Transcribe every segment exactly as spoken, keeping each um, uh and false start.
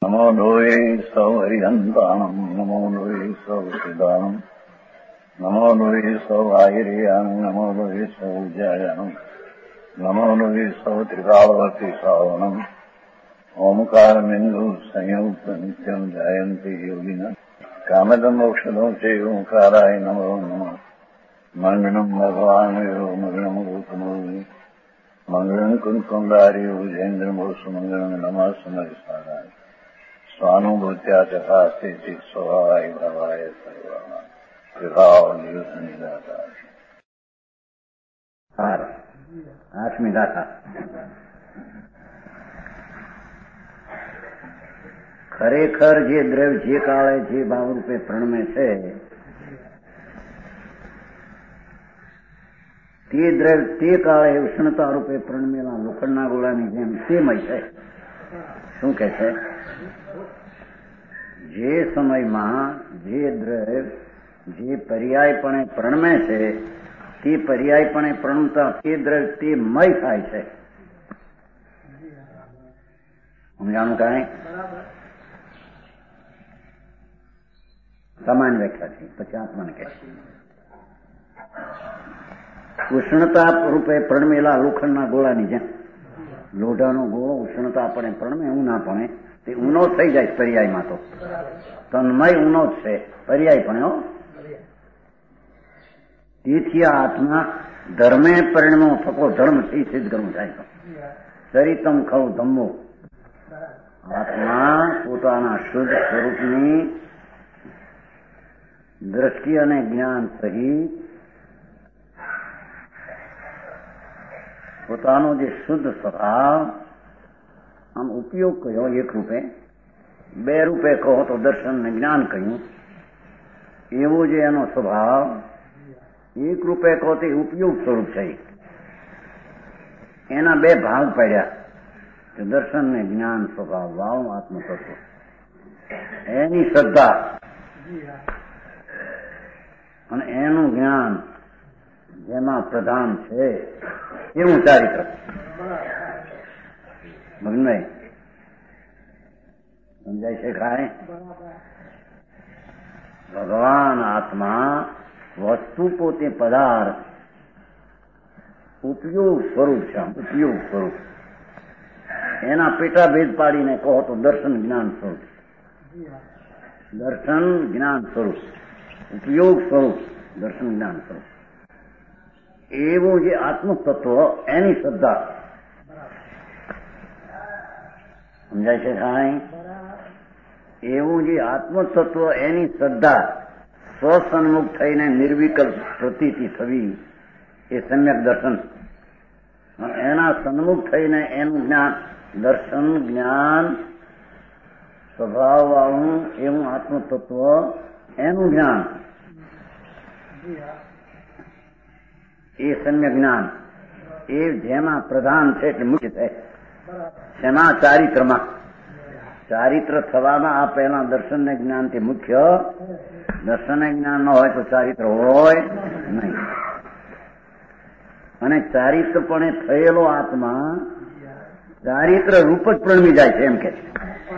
નમો લોહે સૌ હરિહંતાણમ નમો લોહે સૌ સિદ્ધાણમ નમો લોહે સૌ આહિર્યાણમ નમો લોહે સૌ જયાણમ નમો લોહે સૌ ત્રિકાળવતી શ્રાવણમ ઓમકાર બિંદુ સંયુક્ત નિત્યમ જયંતિ યોગિના કામદમ મોક્ષદો છે ઓંકારાય નમો નમઃ મંગળમ ભગવાન મંગળમ ગૌતમો મંગળમ કુંકુંડાર્યો જૈન્દ્રમો સુમંગળમ નમઃ સમરિસારાય સ્વાનુભૂત્યા ચકાસ્તે સ્વભાવાય ભવાય સર્વમાં વિભાવ નિયુત નિરાકાર. આઠમી ગાથા. ખરેખર જે દ્રવ્ય જે કાળે જે ભાવરૂપે પ્રણમે છે તે દ્રવ્ય તે કાળે ઉષ્ણતા રૂપે પ્રણમેલા લોખંડના ગોળાની જેમ તેમય છે. શું કે છે? જે સમયમાં જે દ્રવ્ય જે પર્યાયપણે પ્રણમે છે તે પર્યાયપણે પ્રણમતા તે દ્રવ્ય તે મય થાય છે. સમજાણું કાંઈ? સામાન્ય વ્યાખ્યા છે. પછી આત્માને કહે ઉષ્ણતા રૂપે પ્રણમેલા લોખંડના ગોળાની જેમ. લોઢાનો ગોળો ઉષ્ણતા આપણે પ્રણમે ઊનાપણે તે ઊનો થઈ જાય પર્યાયમાં. તો તન્મય ઊનો જ છે પર્યાયપણે. હો તેથી આ આત્મા ધર્મે પરિણમો થકો ધર્મથી સિદ્ધ કરવું થાય તો ચરિતમ ખવ ધમ્મો. આત્મા પોતાના શુદ્ધ સ્વરૂપની દ્રષ્ટિ અને જ્ઞાન સહિત પોતાનો જે શુદ્ધ સ્વભાવ આમ ઉપયોગ કર્યો એક રૂપે, બે રૂપે કહો તો દર્શન ને જ્ઞાન કહ્યું. એવો જે એનો સ્વભાવ એક રૂપે કહો તે ઉપયોગ સ્વરૂપ છે. એના બે ભાગ પડ્યા, દર્શન ને જ્ઞાન સ્વભાવ વાવ આત્મતત્વ. એની શ્રદ્ધા અને એનું જ્ઞાન જેમાં પ્રધાન છે એવું ચારિત્ર. ભગનભાઈ સમજાય છે કાંઈ? ભગવાન આત્મા વસ્તુ પોતે પદાર્થ ઉપયોગ સ્વરૂપ છે. ઉપયોગ સ્વરૂપ એના પેટાભેદ પાડીને કહો તો દર્શન જ્ઞાન સ્વરૂપ. દર્શન જ્ઞાન સ્વરૂપ, ઉપયોગ સ્વરૂપ, દર્શન જ્ઞાન સ્વરૂપ. એવું જે આત્મતત્વ એની શ્રદ્ધા. સમજાય છે કાંઈ? એવું જે આત્મતત્વ એની શ્રદ્ધા સ્વસન્મુખ થઈને નિર્વિકલ્પ પ્રતીતિ થવી એ સમ્યક દર્શન. એના સન્મુખ થઈને એનું જ્ઞાન દર્શન જ્ઞાન સ્વભાવ વાળું એવું આત્મતત્વ એનું જ્ઞાન એ સમ્યક જ્ઞાન એ જેમાં પ્રધાન છે એટલે મુખ્ય છે. શેમાં? ચારિત્રમાં. ચારિત્ર થવામાં આ પહેલા દર્શન ને જ્ઞાન તે મુખ્ય. દર્શન ને જ્ઞાન ન હોય તો ચારિત્ર હોય નહીં. અને ચારિત્રપણે થયેલો આત્મા ચારિત્ર રૂપ જ પ્રણમી જાય છે એમ કે છે.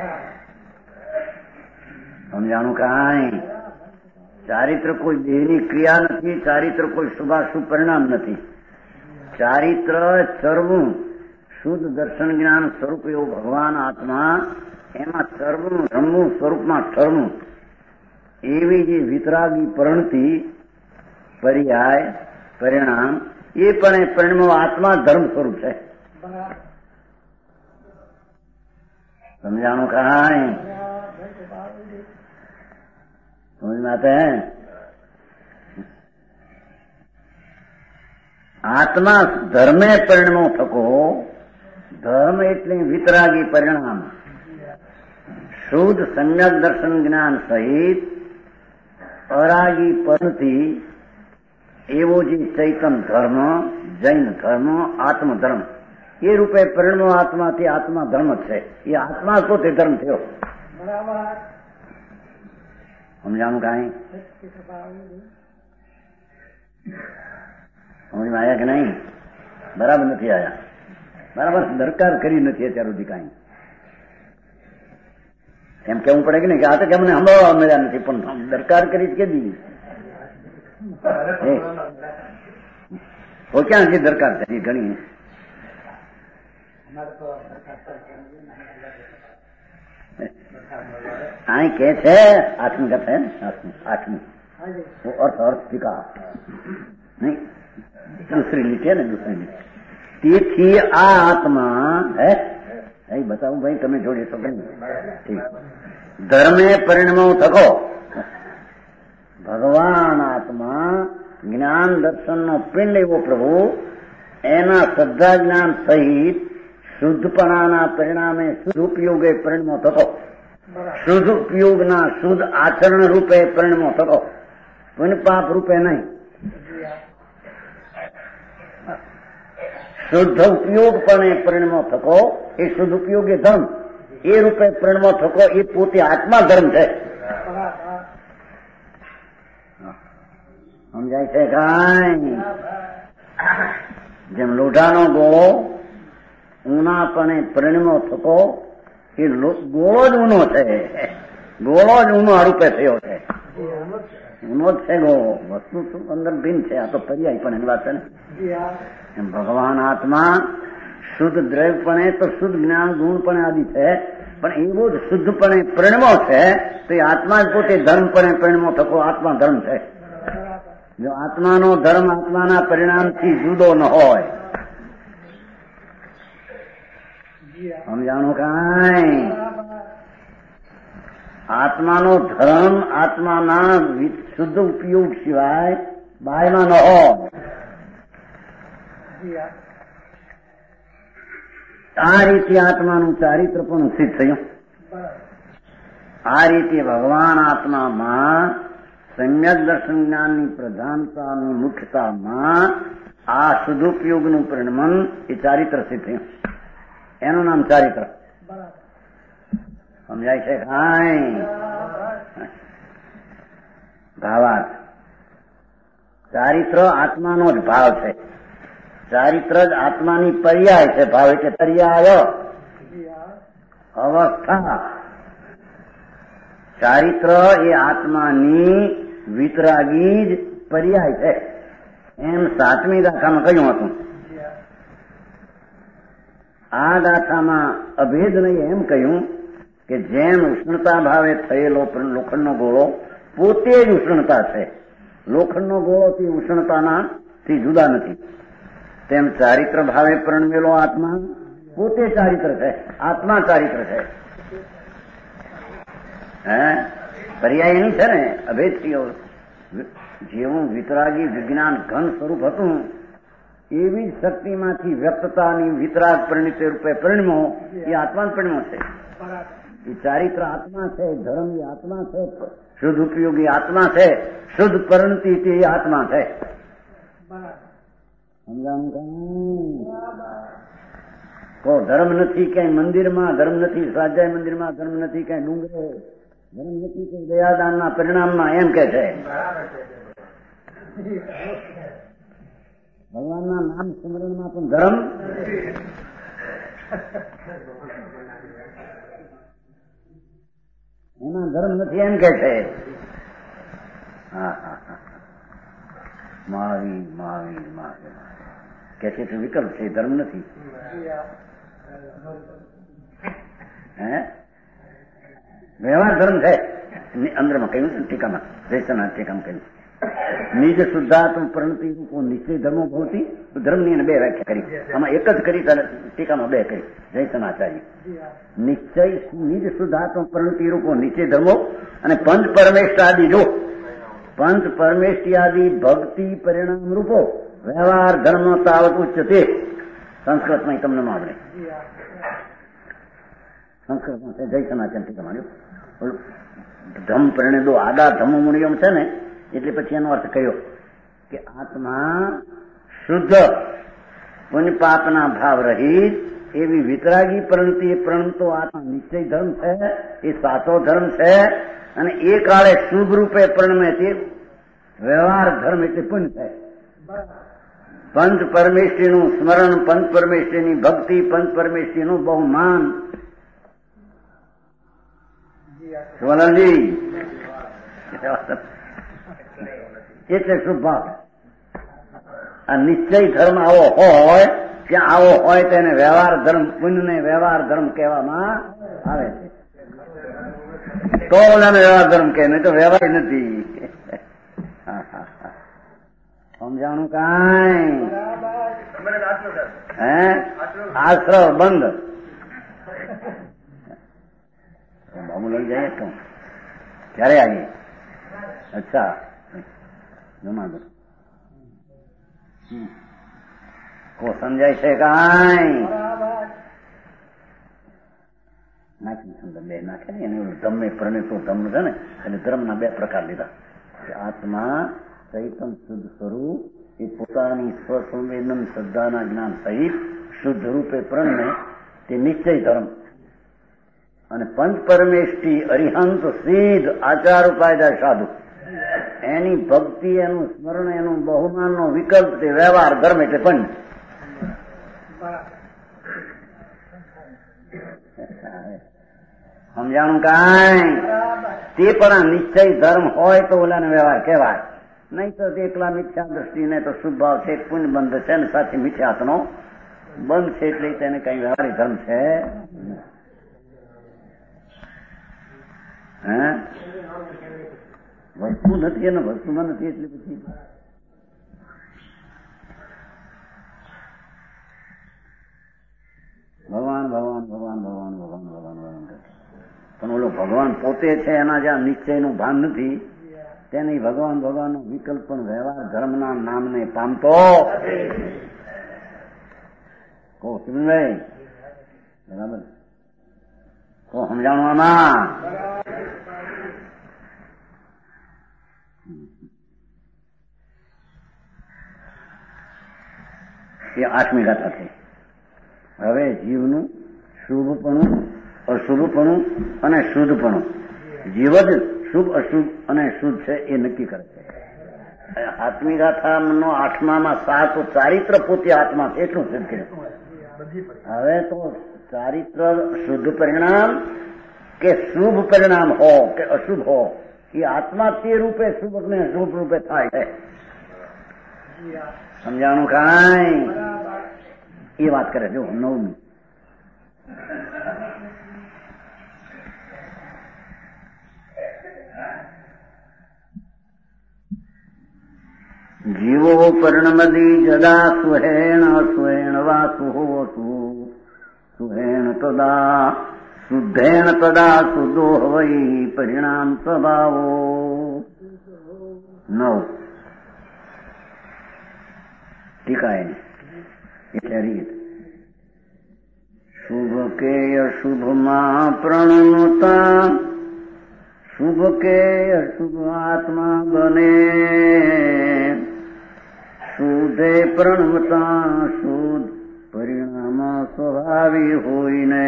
સમજાણું કાંઈ? ચારિત્ર કોઈ દેહની ક્રિયા નથી, ચારિત્ર કોઈ શુભાશુભ પરિણામ નથી. ચારિત્ર સર્વું શુદ્ધ દર્શન જ્ઞાન સ્વરૂપ એવું ભગવાન આત્મા એમાં સર્વનું રમવું સ્વરૂપમાં ઠરવું એવી જે વિતરાગી પરણતી પર્યાય પરિણામ એ પણ એ પરિણામ આત્મા ધર્મ સ્વરૂપ છે. સમજાણું કાંઈ? समझ में आते हैं? आत्मा धर्मे परिणमो थको. धर्म એટલે વિતરાગી પરિણામ શુદ્ધ સમ્યક દર્શન જ્ઞાન સહિત અરાગી પંથી એવો જે ચૈતન ધર્મ જૈન ધર્મ આત્મધર્મ એ રૂપે પરિણમો આત્માથી આત્મા ધર્મ છે. એ આત્મા તો તે ધર્મ થયો. બરાબર. સમજાણું કાંઈ? સમજમાં આવ્યા કે નહીં? બરાબર નથી આવ્યા. બરાબર દરકાર કરી નથી અત્યાર સુધી કાંઈ. એમ કેવું પડે કે નહીં કે આ તો કે મને સંભાળવા મળ્યા નથી, પણ દરકાર કરી કે દી ક્યાં છે દરકાર કરી ઘણી અહીં કે છે આઠમી કથા આઠમી આઠમી અર્થ અર્થ ટીકા નહીં દૂસરી લીટી ને દૂસરી લીટી. તેથી આ આત્મા હે એ બતાવું ભાઈ તમે જોડી શકો ઠીક. ધર્મે પરિણમો થકો ભગવાન આત્મા જ્ઞાન દર્શન નો પિંડ એવો પ્રભુ એના શ્રદ્ધા જ્ઞાન સહિત શુદ્ધપણાના પરિણામે શુદ્ધ ઉપયોગે પરિણમો થતો, શુદ્ધ ઉપયોગના શુદ્ધ આચરણ રૂપે પરિણમો થતો, પુણ્ય પાપ રૂપે નહીં. શુદ્ધ ઉપયોગપણે પરિણમો થકો એ શુદ્ધ ઉપયોગી ધર્મ એ રૂપે પરિણમો થકો એ પોતે આત્મા ધર્મ છે. સમજાય છે કાંઈ? જેમ લોઢાનો ગોળો ઊનાપણે પરિણમો થકો એ ગોળો જ ઊનો છે, ગોળો જ ઊનો આ રૂપે થયો છે. ઊનો જ છે ગોળો, વસ્તુ શું અંદર ભિન્ન છે. આ તો પર્યાય પણ એની વાત છે ને. એમ ભગવાન આત્મા શુદ્ધ દ્રવ્યપણે તો શુદ્ધ જ્ઞાન ગુણપણે આદિ છે, પણ એવો જ શુદ્ધપણે પરિણમો છે તો એ આત્મા જ પોતે ધર્મપણે પરિણમો થકો આત્મા ધર્મ છે. જો આત્માનો ધર્મ આત્માના પરિણામથી જુદો ન હોય, સમજાણું કાંઈ? આત્માનો ધર્મ આત્માના શુદ્ધ ઉપયોગ સિવાય બાયમાં ન હોય. આ રીતે આત્માનું ચારિત્ર પણ સિદ્ધ થયું. આ રીતે ભગવાન આત્મામાં સમ્યક દર્શન જ્ઞાનની પ્રધાનતાની મુખ્યતામાં આ શુદ્ધોપયોગનું પરિણમન એ ચારિત્ર સિદ્ધ થયું. એનું નામ ચારિત્ર. સમજાય છે કાંઈ? ભાવાર્થ ચારિત્ર આત્માનો જ ભાવ છે. ચારિત્ર જ આત્માની પર્યાય છે. ભાવ એટલે પર્યાય અવસ્થા. ચારિત્ર એ આત્માની વિતરાગી જ પર્યાય છે. એમ સાતમી ગાથામાં કહ્યું હતું. આ ગાથામાં અભેદ નહીં એમ કહ્યું કે જેમ ઉષ્ણતા ભાવે થયેલો લોખંડનો ગોળો પોતે જ ઉષ્ણતા છે, લોખંડનો ગોળો થી ઉષ્ણતાના થી જુદા નથી, તેમ ચારિત્ર ભાવે પ્રણમેલો આત્મા પોતે ચારિત્ર છે, આત્મા ચારિત્ર છે. હે પર્યાય નહીં છે ને અભેદ થયો. જેવું વિતરાગી વિજ્ઞાન ઘન સ્વરૂપ હતું એવી જ શક્તિમાંથી વ્યક્તતાની વિતરાગ પરિણિત રૂપે પરિણમો એ આત્મા પરિણમો છે. એ ચારિત્ર આત્મા છે, ધર્મ એ આત્મા છે, શુદ્ધ ઉપયોગી આત્મા છે, શુદ્ધ પરિણતિ તે આત્મા છે. સમજાણું? કો ધર્મ નથી ક્યાંય મંદિરમાં, ધર્મ નથી સ્વાધ્યાય મંદિરમાં, ધર્મ નથી ક્યાંય ડુંગરે, ધર્મ નથી કઈ દયાદાનના પરિણામમાં, એમ કે છે. ભગવાનના નામ સ્મરણમાં પણ ધર્મ, એમાં ધર્મ નથી એમ કે છે. હા હા હા મહાવીર મહાવીર મહાવીર કે છે તો વિકલ્પ છે, ધર્મ નથી. હે વ્યવહાર ધર્મ છે. અંદરમાં કહ્યું છે ટીકામાં, જયસના ટીકામાં કહ્યું નિજ શુદ્ધાત્મ પ્રણતિ રૂપો નિશ્ચય ધર્મો ભવતી. ધર્મની બે વ્યાખ્યા કરી, આમાં એક જ કરી, ટીકામાં બે કરી જયસનાચાર્ય. નિશ્ચય નિજ શુદ્ધાત્મ પ્રણતિ રૂપો નિશ્ચય ધર્મો અને પંચ પરમેષ્ઠ આદિ જો પંચ પરમેષ્ઠી આદિ ભક્તિ પરિણામ રૂપો વ્યવહાર ધર્મ તાવત ઉચ્ચતે. સંસ્કૃતમાં તમને આવડે, સંસ્કૃતમાં છે જયસનાચાર્ય ટીકામાં ધમ પરિણેદો આદા ધમ મુનિયમ છે ને, એટલે પછી એનો અર્થ કહ્યો કે આત્મા શુદ્ધ પુણ્ય પાપના ભાવ રહિત એવી વિતરાગી પ્રણતિ એ પ્રણતો આત્મા નિશ્ચય ધર્મ છે, એ સાચો ધર્મ છે. અને એ કાળે શુભ રૂપે પરિણમે તે વ્યવહાર ધર્મ એટલે પુણ્ય છે. પંચ પરમેષ્ઠીનું સ્મરણ, પંચ પરમેષ્ઠીની ભક્તિ, પંચ પરમેષ્ઠીનું બહુમાન સુવર્ણજી એટલે શુભ ભાવ. આ નિશ્ચય ધર્મ આવો હોય ત્યાં આવો હોય તેને વ્યવહાર ધર્મ, પુણ્યને વ્યવહાર ધર્મ કહેવામાં આવે છે. તો ઓલાને વ્યવહાર ધર્મ કહે, નહીં તો વ્યવહાર નથી. સમજાણું કાંઈ? હે આશ્રવ બંધ બાબુ લઈ જાય તો ક્યારે આવીએ? અચ્છા જમા દો કો સમજાય છે કાંઈ? નાખી અંદર બે નાખે ને એને ધમ્મે પ્રણેતો ધમ્મ છે ને એટલે ધર્મના બે પ્રકાર લીધા. આત્મા ચૈતન શુદ્ધ સ્વરૂપ એ પોતાની સ્વસંવેદન શ્રદ્ધાના જ્ઞાન સહિત શુદ્ધ રૂપે પ્રણમે તે નિશ્ચય ધર્મ. અને પંચ પરમેષ્ઠી અરિહંત સિદ્ધ આચાર ઉપાયદાર સાધુ એની ભક્તિ, એનું સ્મરણ, એનું બહુમાનનો વિકલ્પ તે વ્યવહાર ધર્મ એટલે પંચ. સમજાણું કાંઈ? તે પણ આ નિશ્ચય ધર્મ હોય તો ઓલાને વ્યવહાર કહેવાય, નહીં તો એકલા મિથ્યા દ્રષ્ટિને તો શુભ ભાવ છે, પુણ્ય બંધ છે ને સાથે મિથ્યાત્નો બંધ છે એટલે તેને કઈ વ્યવહારિક ધર્મ છે. હે વસ્તુ નથી એને વસ્તુમાં નથી એટલે પછી ભગવાન ભગવાન ભગવાન ભગવાન ભગવાન ભગવાન ભગવાન પણ ઓલો ભગવાન પોતે છે એના જ્યાં નિશ્ચયનું ભાન નથી તેની ભગવાન ભગવાનનો વિકલ્પ પણ વ્યવહાર ધર્મના નામને પામતો. કહો સિમનભાઈ બરાબર? કહો સમજાણું આમાં? એ આઠમી ગાથા થઈ. હવે જીવનું શુભપણું, અશુભપણું અને શુદ્ધપણું. જીવ જ શુભ, અશુભ અને શુદ્ધ છે એ નક્કી કરે છે. આત્મી ગાથાનો આઠમામાં સાત ચારિત્ર પોતે આત્મા છે એટલું સિદ્ધ કર્યું. હવે તો ચારિત્ર શુદ્ધ પરિણામ કે શુભ પરિણામ હો કે અશુભ હો એ આત્મા તે રૂપે શુભ ને શુભ રૂપે થાય છે. સમજાણું કાંઈ? એ વાત કરે જો નવમી. જીવો પરિણમદી જદા સુહેણ સુહેણ વા સુહોતુ સુહેણ તદા શુદ્ધેણ તદા શુદ્ધો વૈ પરિણામ સ્વભાવો. નવ ટીકા એની એટલે રીત. શુભ કે અશુભમાં પ્રણમતા શુભ કે અશુભ આત્મા બને શુદ્ધે પ્રણમતા શુદ્ધ પરિણામ સ્વભાવી હોઈને.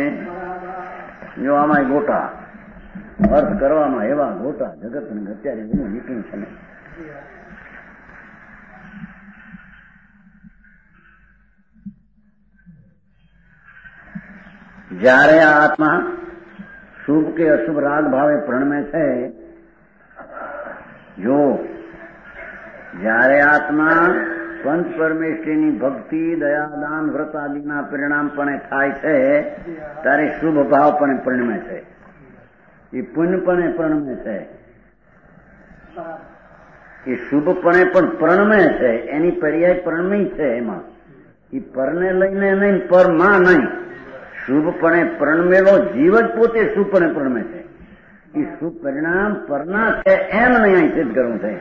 જો આમાં ગોટા અર્થ કરવામાં એવા ગોટા જગત ને અત્યારે એનું નીકળ્યું છે ને. જ્યારે આ આત્મા શુભ કે અશુભ રાગ ભાવે પ્રણમે છે, જો જ્યારે આત્મા પંચ પરમેશ્વરીની ભક્તિ, દયાદાન, વ્રત આદિના પરિણામપણે થાય છે ત્યારે શુભ ભાવપણે પરિણમે છે, એ પુણ્યપણે પરિણમે છે. એ શુભપણે પણ પરિણમે છે, એની પર્યાય પરિણમી છે. એમાં એ પરને લઈને નહીં, પરમાં નહીં. શુભપણે પરિણમેલો જીવ જ પોતે શુભપણે પરિણમે છે. એ શુભ પરિણામ પરના છે એમ નહીં અહીં સિદ્ધ કરવું છે.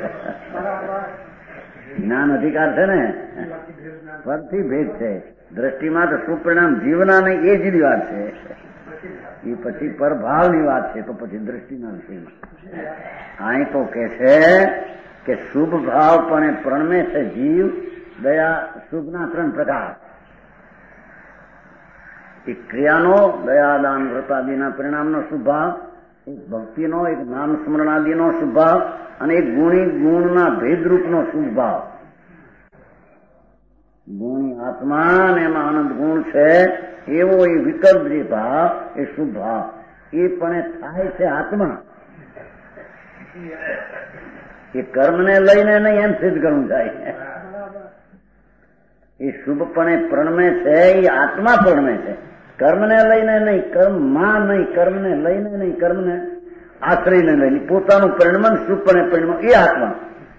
જ્ઞાન અધિકાર છે ને, પરથી ભેદ છે. દ્રષ્ટિમાં તો શુભ પરિણામ જીવના નહીં એ જ વાત છે. એ પછી પરભાવની વાત છે, તો પછી દ્રષ્ટિના વિષયમાં અહીં તો કે છે કે શુભ ભાવપણે પ્રણમે છે જીવ. દયા શુભના ત્રણ પ્રકાર. એક ક્રિયાનો, દયાદાન વ્રતાદિના પરિણામનો શુભ ભાવ, એક ભક્તિનો, એક નામ સ્મરણાદિનો શુભ ભાવ અને એક ગુણી ગુણના ભેદરૂપનો શુભ ભાવ. ગુણી આત્મા અને એમાં આનંદ ગુણ છે એવો એ વિકલ્પ જે ભાવ એ શુભ ભાવ. એ પણ થાય છે આત્મા. એ કર્મને લઈને નહીં એમ સિદ્ધ કરવું થાય. એ શુભપણે પ્રણમે છે એ આત્મા પ્રણમે છે, કર્મને લઈને નહીં, કર્મમાં નહીં, કર્મને લઈને નહીં, કર્મને આશ્રયને લઈને પોતાનું પરિણમન શુભપણે પરિણમ એ આત્મા.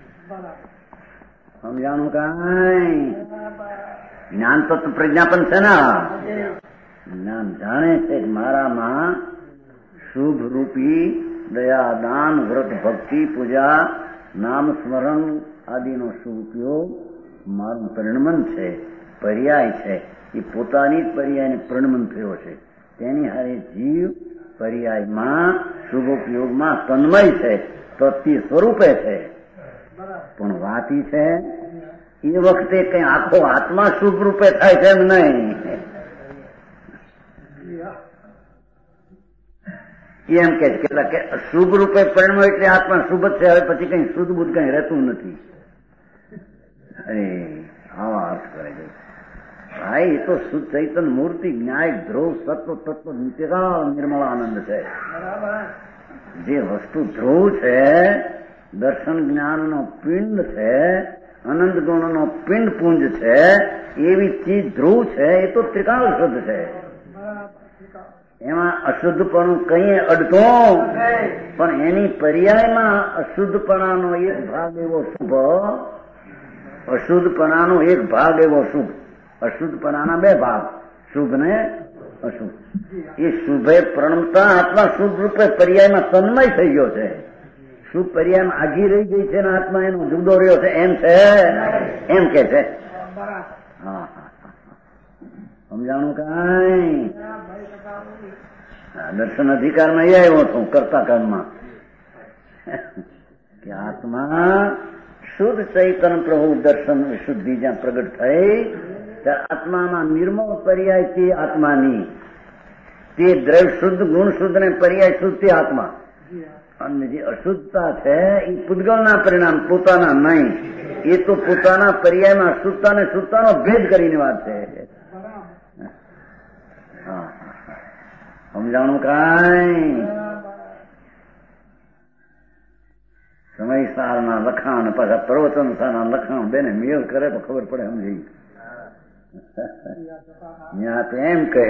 સમજાણું કાંઈ? જ્ઞાન તો પ્રજ્ઞાપન છે ને. જ્ઞાન જાણે છે કે મારામાં શુભ રૂપી દયા, દાન, વ્રત, ભક્તિ, પૂજા, નામ સ્મરણ આદિનો શુભ ઉપયોગ મારું પરિણમન છે, પર્યાય છે. એ પોતાની જ પર્યાયને પરિણમન થયો છે. તેની હારે જીવ પર્યાયમાં શુભોપયોગમાં તન્મય છે, તત્તિ સ્વરૂપે છે. પણ વાતી છે એ વખતે કઈ આખો આત્મા શુભ રૂપે થાય છે એમ નહીં. એમ કે કેટલાક શુભ રૂપે પરિણમો એટલે આત્મા શુભ જ છે, હવે પછી કઈ શુદ્ધ બુદ્ધ કઈ રહેતું નથી. અરે આવા અર્થ કરે છે ભાઈ. એ તો શુદ્ધ ચૈતન મૂર્તિ, ન્યાય, ધ્રુવ, સત્વ, તત્વ, નિત્યકાળ નિર્મળ આનંદ છે. જે વસ્તુ ધ્રુવ છે, દર્શન જ્ઞાનનો પિંડ છે, અનંત ગુણનો પિંડ પુંજ છે, એવી ચીજ ધ્રુવ છે. એ તો ત્રિકાળ શુદ્ધ છે. એમાં અશુદ્ધપણું કઈ અડતો, પણ એની પર્યાયમાં અશુદ્ધપણાનો એક ભાગ એવો શુભ, અશુદ્ધપણાનો એક ભાગ એવો શુભ, અશુદ્ધપણાના બે ભાગ, શુભ ને અશુભ. એ શુભે પ્રણમતા આત્મા શુભ રૂપે પર્યાયમાં તન્મય થઈ ગયો છે. શુભ પર્યાયમાં આગી રહી ગઈ છે ને આત્મા એનો જુદો રહ્યો છે એમ છે, એમ કે છે. હા હા સમજાણું કાંઈ? દર્શન અધિકારમાં એ આવ્યો છું કરતા કર્મમાં કે આત્મા શુદ્ધ ચૈતન પ્રભુ દર્શન શુદ્ધિ જ્યાં પ્રગટ થઈ ત્યારે આત્મામાં નિર્મળ પર્યાય તે આત્માની, તે દ્રવ્ય શુદ્ધ ગુણ શુદ્ધ ને પર્યાય શુદ્ધ તે આત્મા. અને જે અશુદ્ધતા છે એ પૂતગલના પરિણામ, પોતાના નહીં. એ તો પોતાના પર્યાયમાં અશુદ્ધતા ને શુદ્ધતાનો ભેદ કરીને વાત છે. સમજાણું કાંઈ? સમય સારના લખાણ પાછા પ્રવચન સારના લખાણ બેને મેળ કરે તો ખબર પડે. સમજી ત્યાં તો એમ કહે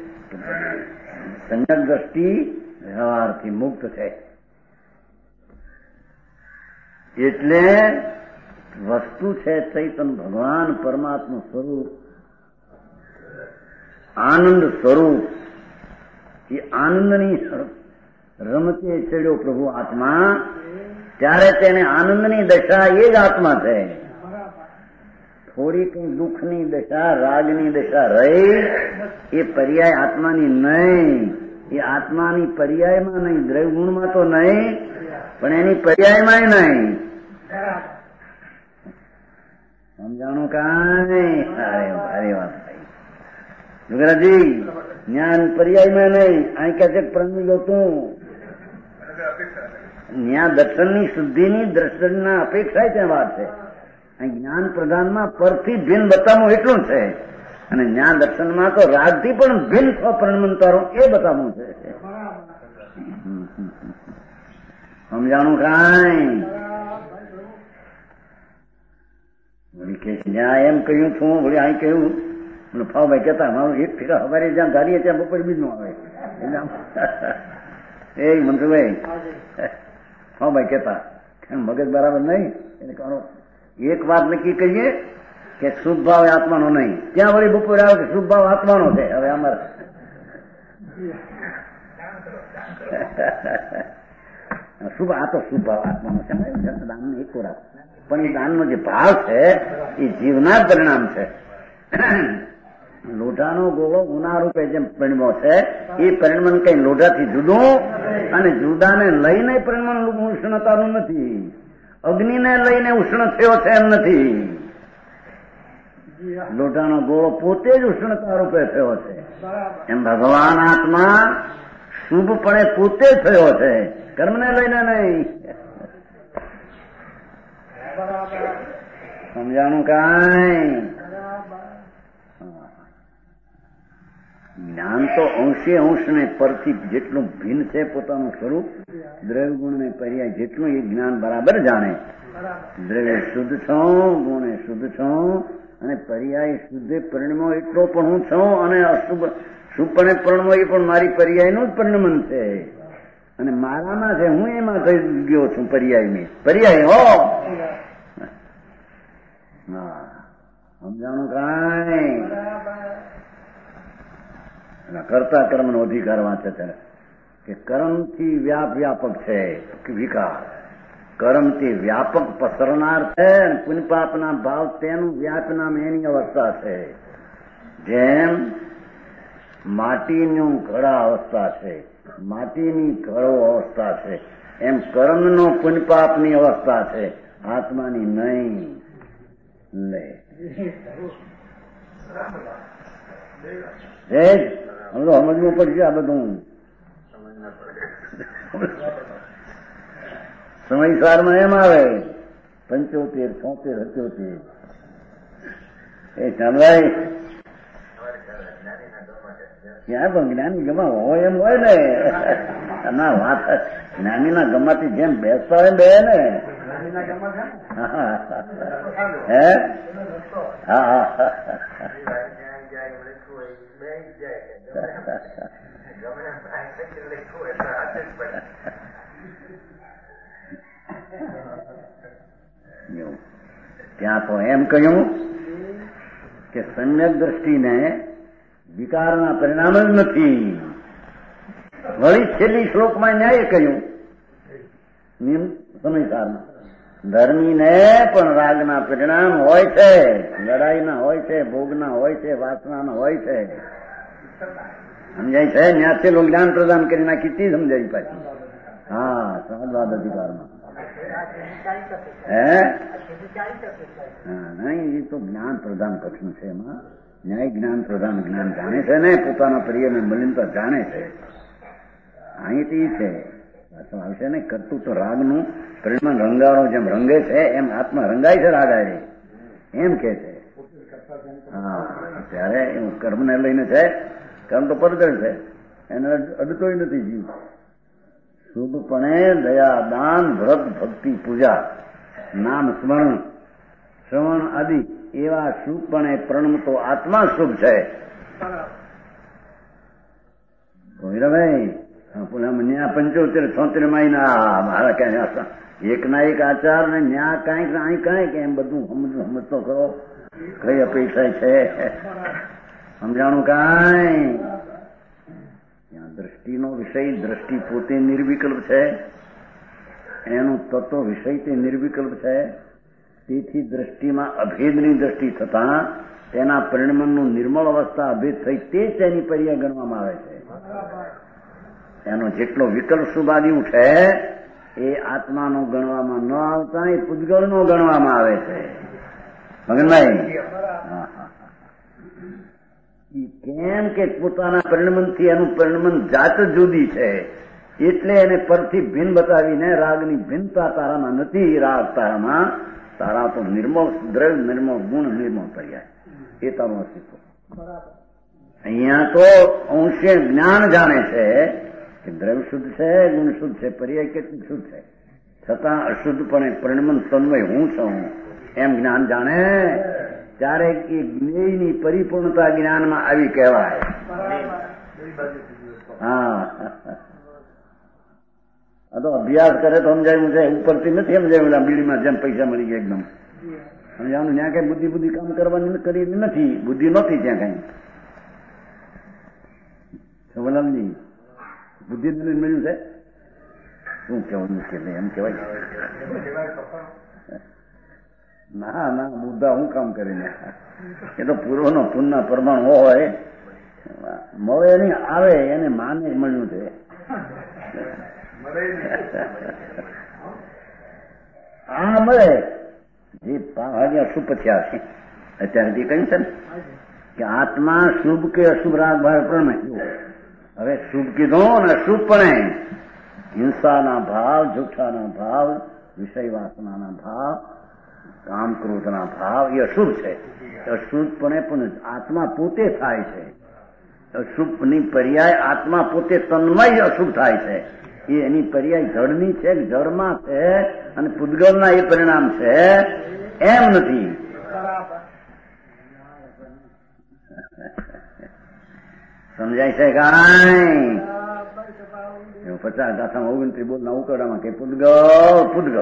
સંયક દ્રષ્ટિ વ્યવહારથી મુક્ત છે. એટલે વસ્તુ છે ચૈતન ભગવાન પરમાત્મા સ્વરૂપ, આનંદ સ્વરૂપ. એ આનંદની રમતે ચડ્યો પ્રભુ આત્મા, ત્યારે તેને આનંદની દશા એ જ આત્મા છે. થોડી કઈ દુઃખની દશા, રાગની દશા રહી એ પર્યાય આત્માની નહીં. એ આત્માની પર્યાયમાં નહીં, દ્રવ્ય ગુણમાં તો નહીં, પણ એની પર્યાયમાં નહીં. સમજાણું કાંઈ? ભારે વાત ભાઈ જુગરાજી. જ્ઞાન પર્યાયમાં નહીં, અહીં કે છે પ્રણમી ગયો તું. જ્ઞાન દર્શનની શુદ્ધિની દર્શનના અપેક્ષા ત્યાં વાત છે. અહીં જ્ઞાન પ્રધાનમાં પરથી ભિન્ન બતાવવું એટલું છે, અને જ્ઞાન દર્શનમાં તો રાગથી પણ ભિન્ન સ્વપ્રણમંતારો એ બતાવવું છે. સમજાણું કાંઈ? વળી કે જ્યાં એમ કહ્યું છું, વળી અહીં કહ્યું ફાવભાઈ કહેતા મારું એક ફેરા અમારે જ્યાં ધારીએ ત્યાં બપોર બીજનું આવે. એ મનસુભાઈ ફાવભાઈ કહેતા મગજ બરાબર નહીં. એને કહો એક વાત નક્કી કહીએ કે શુભ ભાવ આત્માનો નહીં, ત્યાં વળી બપોરે આવે કે શુભ ભાવ આત્માનો છે. હવે અમારે શુભ આ તો શુભ ભાવ આત્માનો છે. દાનનો એક ખોરાક, પણ એ દાનનો જે ભાવ છે એ જીવના જ પરિણામ છે. લોઢાનો ગોળો ગુના રૂપે જેમ પરિણમો છે એ પરિણમન કઈ લોઢાથી જુદું અને જુદાને લઈને પરિણમન ઉષ્ણતાનું નથી. અગ્નિને લઈને ઉષ્ણ થયો છે એમ નથી. લોઢાનો ગોળો પોતે જ ઉષ્ણતા રૂપે થયો છે. એમ ભગવાન આત્મા શુભપણે પોતે થયો છે, કર્મને લઈને નહીં. સમજાણું કાંઈ? જ્ઞાન તો અંશે અંશને પરથી જેટલું ભિન્ન છે પોતાનું સ્વરૂપ, દ્રવ્ય ગુણને પર્યાય જેટલું એ જ્ઞાન બરાબર જાણે. દ્રવ્ય શુદ્ધ છું, ગુણે શુદ્ધ છું, અને પર્યાય શુદ્ધે પરિણમો એટલો પણ હું છું, અને અશુભ શુભપણે પરિણમો એ પણ મારી પર્યાયનું જ પરિણમન છે, અને મારામાં છે, હું એમાં થઈ ગયો છું પર્યાયની. પર્યાય હો હા સમજાણું કાંઈ કરતા કર્મનો અધિકાર વાંચે છે કે કર્મથી વ્યાપ વ્યાપક છે કે વિકાર. કર્મથી વ્યાપક પસરનાર છે, પુણ્યપાપના ભાવ તેનું વ્યાપનામ એની અવસ્થા છે. જેમ માટીનું ઘડા અવસ્થા છે, માટીની ઘડો અવસ્થા છે, એમ કર્મનો પુણ્યપાપની અવસ્થા છે, આત્માની નહીં. લે સમજવું પડશે આ બધું. સમયસારમાં એમ આવે પંચોતેર છોતેર સત્યોતેર એ સાંભળાય ક્યાં પણ જ્ઞાની ગમા હોય એમ હોય ને. ના વાત જ્ઞાનીના ગમાથી જેમ બેસતા હોય બે ને. હે હા ત્યાં તો એમ કહ્યું કે સમ્યક દ્રષ્ટિને વિકારના પરિણામ જ નથી. વળી છેલ્લી શ્લોકમાં ન્યાય કહ્યું નિયમ સમયસારમાં ધર્મીને પણ રાગના પરિણામ હોય છે, લડાઈના હોય છે, ભોગના હોય છે, વાસનાના હોય છે. સમજાય છે? ન્યાથી લોકો જ્ઞાન પ્રદાન કરી નાખી તી સમજાય પાછી. હા સહજવાદ અધિકારમાં હે હા નહીં, એ તો જ્ઞાન પ્રદાન કચ્છનું છે. એમાં ન્યાય જ્ઞાન પ્રદાન જ્ઞાન જાણે છે ને, પોતાના પ્રિયને મલિનતા જાણે છે. અહીંથી છે પાછો આવશે ને. કરતું તો રાગનું પરિણામ રંગાણો જેમ રંગે છે એમ આત્મા રંગાય છે રાગાય એમ કે છે. હા ત્યારે એવું કર્મને લઈને છે. કર્મ તો પરદળ છે, એને અડતોય નથી જીવ. શુભપણે દયા દાન વ્રત ભક્તિ પૂજા નામ સ્મરણ શ્રવણ આદિ એવા શુભપણે પ્રણમતો આત્મા શુભ છે. ભાઈ ન્યા પંચોતેર છોતેર માં મારા ક્યાં એક ના એક આચાર ને ન્યા કાંઈક અહીં કાંઈક એમ બધું સમજ સમજતો કરો. કઈ અપેક્ષા છે સમજાણું કાંઈ? ત્યાં દ્રષ્ટિનો વિષય દ્રષ્ટિ પોતે નિર્વિકલ્પ છે, એનું તત્વ વિષય તે નિર્વિકલ્પ છે. તેથી દ્રષ્ટિમાં અભેદની દ્રષ્ટિ થતા તેના પરિણમનનું નિર્મળ અવસ્થા અભેદ થઈ તે જ તેની પર્યાય ગણવામાં આવે છે. એનો જેટલો વિકલ્પ શુભાદી ઉઠે એ આત્માનો ગણવામાં ન આવતા એ પૂતગળનો ગણવામાં આવે છે. મગનભાઈ કેમ કે પોતાના પરિણમનથી એનું પરિણમન જાત જુદી છે, એટલે એને પરથી ભિન્ન બતાવીને રાગની ભિન્નતા તારામાં નથી. રાગ તારામાં તારા તો નિર્મળ દ્રવ્ય, નિર્મળ ગુણ, નિર્મળ પર્યાય એ તારું અસ્તિત્વ. અહીંયા તો અંશે જ્ઞાન જાણે છે કે દ્રવ્ય શુદ્ધ છે, ગુણ શુદ્ધ છે, પર્યાય કેટલું શુદ્ધ છે, છતાં અશુદ્ધપણે પરિણમન તન્મય હું છું એમ જ્ઞાન જાણે ત્યારે એ જ્ઞેયની પરિપૂર્ણતા જ્ઞાનમાં આવી કહેવાય. હા આ તો અભ્યાસ કરે તો સમજાયું છે, ઉપરથી નથી સમજાયું. બીડીમાં જેમ પૈસા મળી ગયા એકદમ સમજાવવાનું. ત્યાં કઈ બુદ્ધિ બુદ્ધિ કામ કરવાની કરી નથી, બુદ્ધિ નથી ત્યાં કઈ. સવલાલજી બુદ્ધિ મળ્યું છે શું કહેવાનું કે એમ કહેવાય? ના ના મુદ્દા હું કામ કરીને એ તો પૂર્વનો પુનના પરમાણુ હોય મળે નહીં આવે એને માને મળ્યું છે. હા મળે જે ભાગ્યા સુપથ્યા છે અત્યારેથી કહ્યું છે ને કે આત્મા શુભ કે અશુભ રાગ ભાવ પ્રણમે. હવે શુભ કીધો ને અશુભ પણ હિંસાના ભાવ, જૂઠાના ભાવ, વિષય વાસનાના ભાવ, કામ ક્રોધના ભાવ એ અશુભ છે. અશુભપણે પણ આત્મા પોતે થાય છે. અશુભની પર્યાય આત્મા પોતે તન્મય અશુભ થાય છે. એ એની પર્યાય જળની છે, જળમાં છે, અને પૂદગલના એ પરિણામ છે એમ નથી. સમજાય છે કાંઈ? પચાસ ગાથામાં ઓગણત્રીસ બોલ ના ઉકરડામાં કે પૂદગલ પૂદગલ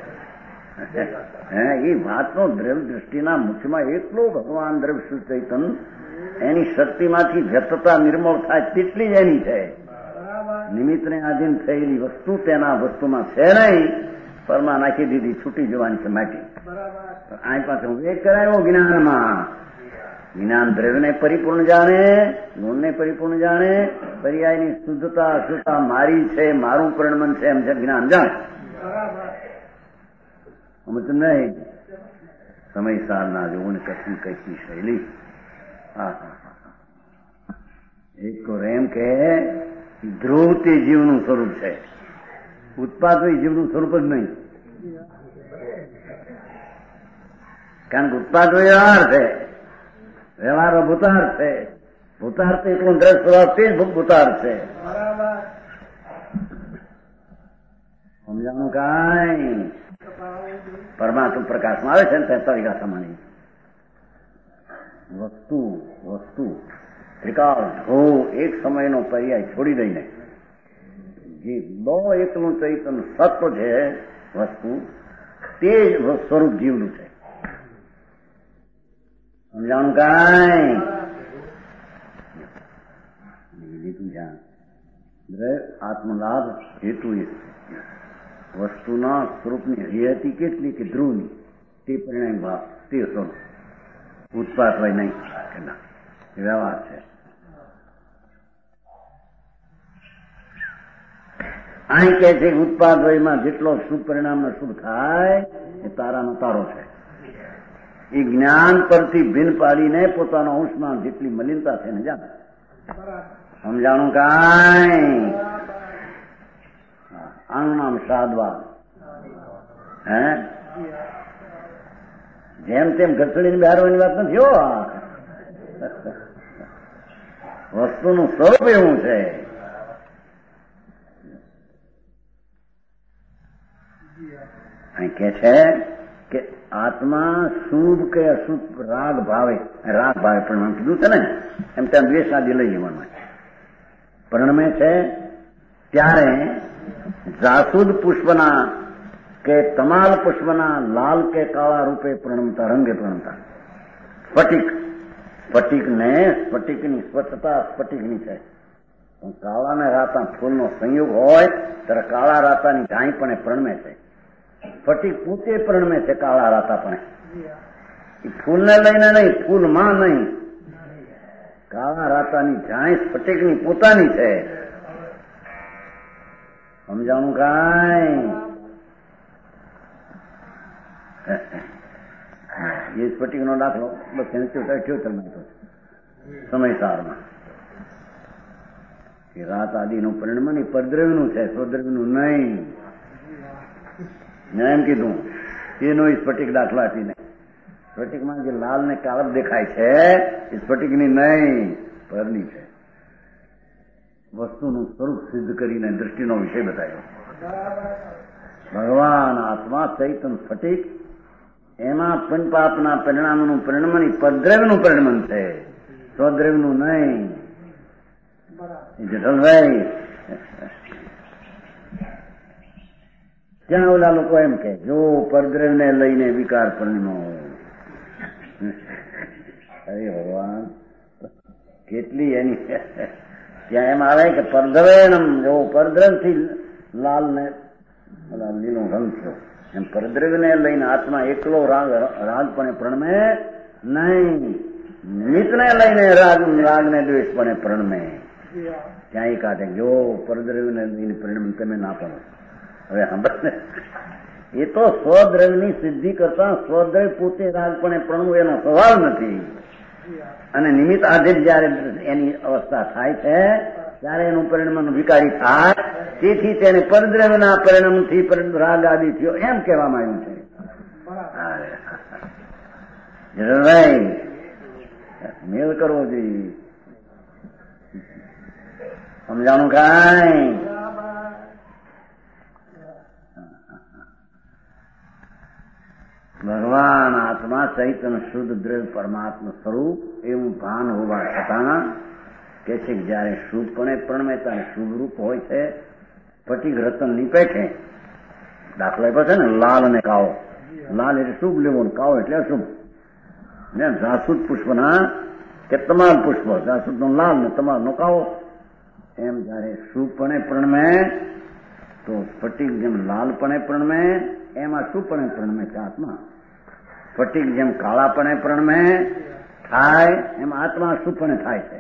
હે એ વાતનો દ્રવ્ય દ્રષ્ટિના મુખ્યમાં એટલો ભગવાન દ્રવ્ય સુચૈતન એની શક્તિમાંથી વ્યક્તતા નિર્મળ થાય તેટલી જ એની છે. નિમિત્તને આધીન થયેલી વસ્તુ તેના વસ્તુમાં છે નહીં. પરમાં નાખી દીધી, છૂટી જવાની છે માટી. આ પાસે વિવેક કરાયો જ્ઞાનમાં. જ્ઞાન દ્રવ્યને પરિપૂર્ણ જાણે, ગુણને પરિપૂર્ણ જાણે, પર્યાયની શુદ્ધતા અશુદ્ધતા મારી છે, મારું પરિણમન છે એમ છે જ્ઞાન જાણે. સમજ નહીં? સમય સારના જોવું કશી કશી શૈલી. હા એક તો એમ કે ધ્રુવ તે જીવનું સ્વરૂપ છે, ઉત્પાદ એ જીવનું સ્વરૂપ જ નહીં. કારણ કે ઉત્પાદ વ્યવહાર છે, વ્યવહાર ભૂતાર છે. ભૂતાર તો એટલો દ્રઢ સ્વભાવ તે જ ભૂતાર છે. સમજાણું કાંઈ? પરમાત્મા પ્રકાશમાં આવે છે ને તેતાલીસ ગાથામાં વસ્તુ વસ્તુ ત્રિકાળ ધો એક સમયનો પર્યાય છોડી દઈને જે દો એકનું ચૈતન સત્વ છે વસ્તુ તે જ સ્વરૂપ જીવનું છે. સમજાણું કાંઈ? લીધું જાણ આત્મલાભ હેતુ વસ્તુના સ્વરૂપની રિયતિ કેટલી કે ધ્રુવની તે પરિણામ ભાવ તે સ્વરૂપ ઉત્પાદ હોય નહીં વ્યવહાર છે. અહીં કે છે કે ઉત્પાદ વયમાં જેટલો શુભ પરિણામનો શુભ થાય એ તારાનો તારો છે. એ જ્ઞાન પરથી ભિન્ન પાડીને પોતાના અંશમાં જેટલી મલિનતા છે ને જાણે. સમજાણું કાંઈ? આનું નામ સાધવા. હે જેમ તેમ ઘસડીને બહારવાની વાત નથી હો. વસ્તુનું સ્વરૂપ એવું છે. અહીં કે છે કે આત્મા શુભ કે અશુભ રાગ ભાવે રાગ ભાવે પણ કીધું છે ને એમ ત્યાં દ્વેષ આદિ લઈ જીવનમાં પરિણમે છે ત્યારે જાસૂદ પુષ્પના કે તમાલ પુષ્પના લાલ કે કાળા રૂપે પ્રણમતા રંગે પ્રણમતા સ્ફટિક સ્ફટિકને સ્ફટિકની સ્વચ્છતા સ્ફટિકની છે પણ કાળા ને રાતા ફૂલનો સંયોગ હોય ત્યારે કાળા રાતાની ઝાંય પણ પ્રણમે છે. સ્ફટિક પોતે પ્રણમે છે કાળા રાતા પણ એ ફૂલને લઈને નહીં, ફૂલમાં નહીં. કાળા રાતાની ઝાંય સ્ફટિકની પોતાની છે. સમજાણું કાંઈ? એ સ્ફટિકનો દાખલો બસ એને અઠ્યોતર નાખ્યો સમયસારમાં કે રાત આદિનું પરિણમન એ પરદ્રવ્યનું છે, સ્વદ્રવ્યનું નહીં. મેં એમ કીધું એનો સ્ફટિક દાખલો આપીને સ્ફટિકમાં જે લાલ ને કાળપ દેખાય છે એ સ્ફટિકની નહીં, પરની છે. વસ્તુનું સ્વરૂપ સિદ્ધ કરીને દૃષ્ટિનો વિષય બતાવ્યો. ભગવાન આત્મા ચૈતન સ્ફટિક એમાં પંચપાપના પરિણામનું પરિણમન પદ્રવ્યનું પરિણમન છે, સ્વદ્રવ્યનું નહીં. જઠલભાઈ ત્યાં ઓલા લોકો એમ કે જો પરદ્રવ્યને લઈને વિકાર પરિણમો. અરે ભગવાન કેટલી એની ત્યાં એમ આવે કે પરદ્રવ્યનમ જો પરદ્રવ્યથી લાલ ને લીલો રંગ થયો એમ પરદ્રવ્યને લઈને આત્મા એકલો રાગ રાગપણે પ્રણમે નહીં, નિમિત્તને લઈને રાગ રાગને દ્વેષપણે પ્રણમે. ત્યાં એ કાઢે જો પરદ્રવ્યને લઈને પરિણમ તમે ના પડો. હવે સાંભળને એ તો સ્વદ્રવ્યની સિદ્ધિ કરતા સ્વદ્રવ્ય પોતે રાગપણે પ્રણવું એનો સવાલ નથી. અને નિમિત્ત આધીન જયારે એની અવસ્થા થાય છે ત્યારે એનું પરિણામ વિકારી થાય. તેથી તેને પરદ્રવ્યના પરિણામથી રાગ આદિ થયો એમ કહેવામાં આવ્યું છે. મેળ કરવો જોઈએ. સમજાણું કાંઈ? ભગવાન આત્મા ચૈતન્ય શુદ્ધ દ્રવ્ય પરમાત્મા સ્વરૂપ એવું ભાન હોવા છતાં કે છે કે જયારે શુભપણે પ્રણમે ત્યારે શુભ રૂપ હોય છે. સ્ફટિક રતન ની પેઠે દાખલા પર છે ને લાલ અને કાળો. લાલ એટલે શુભ લેવો, કાળો એટલે અશુભ. ને જાસૂદ પુષ્પના કે તમાલ પુષ્પ, જાસૂદ નો લાલ ને તમાલ નો કાળો. એમ જયારે શુભપણે પ્રણમે તો સ્ફટિક જેમ લાલપણે પ્રણમે એમાં શુભપણે પ્રણમે છે આત્મા. સ્ફટિક જેમ કાળાપણે પ્રણમે થાય એમ આત્મા શુભપણે થાય છે.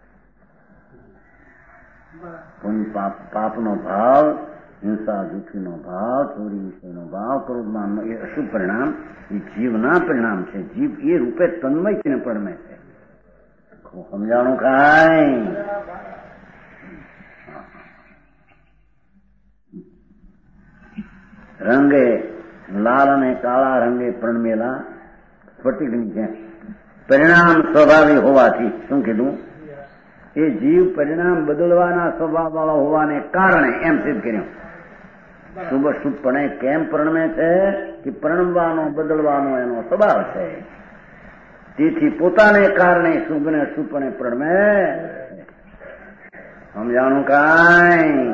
પાપનો ભાવ, હિંસા દુઃખીનો ભાવ, ચોરી વિષયનો ભાવ, ક્રોધમાન એ અશુભ પરિણામ એ જીવના પરિણામ છે. જીવ એ રૂપે તન્મયને પ્રણમે છે. સમજાણું કાંઈ? રંગે લાલ અને કાળા રંગે પ્રણમેલા સ્ફટિકની જેમ પરિણામ સ્વભાવી હોવાથી શું કીધું? એ જીવ પરિણામ બદલવાના સ્વભાવ વાળો હોવાને કારણે એમ સિદ્ધ કર્યું. શુભ શુભપણે કેમ પ્રણમે છે કે પ્રણમવાનો બદલવાનો એનો સ્વભાવ છે. તેથી પોતાને કારણે શુભ ને અશુભપણે પ્રણમે. સમજાણું કાંઈ?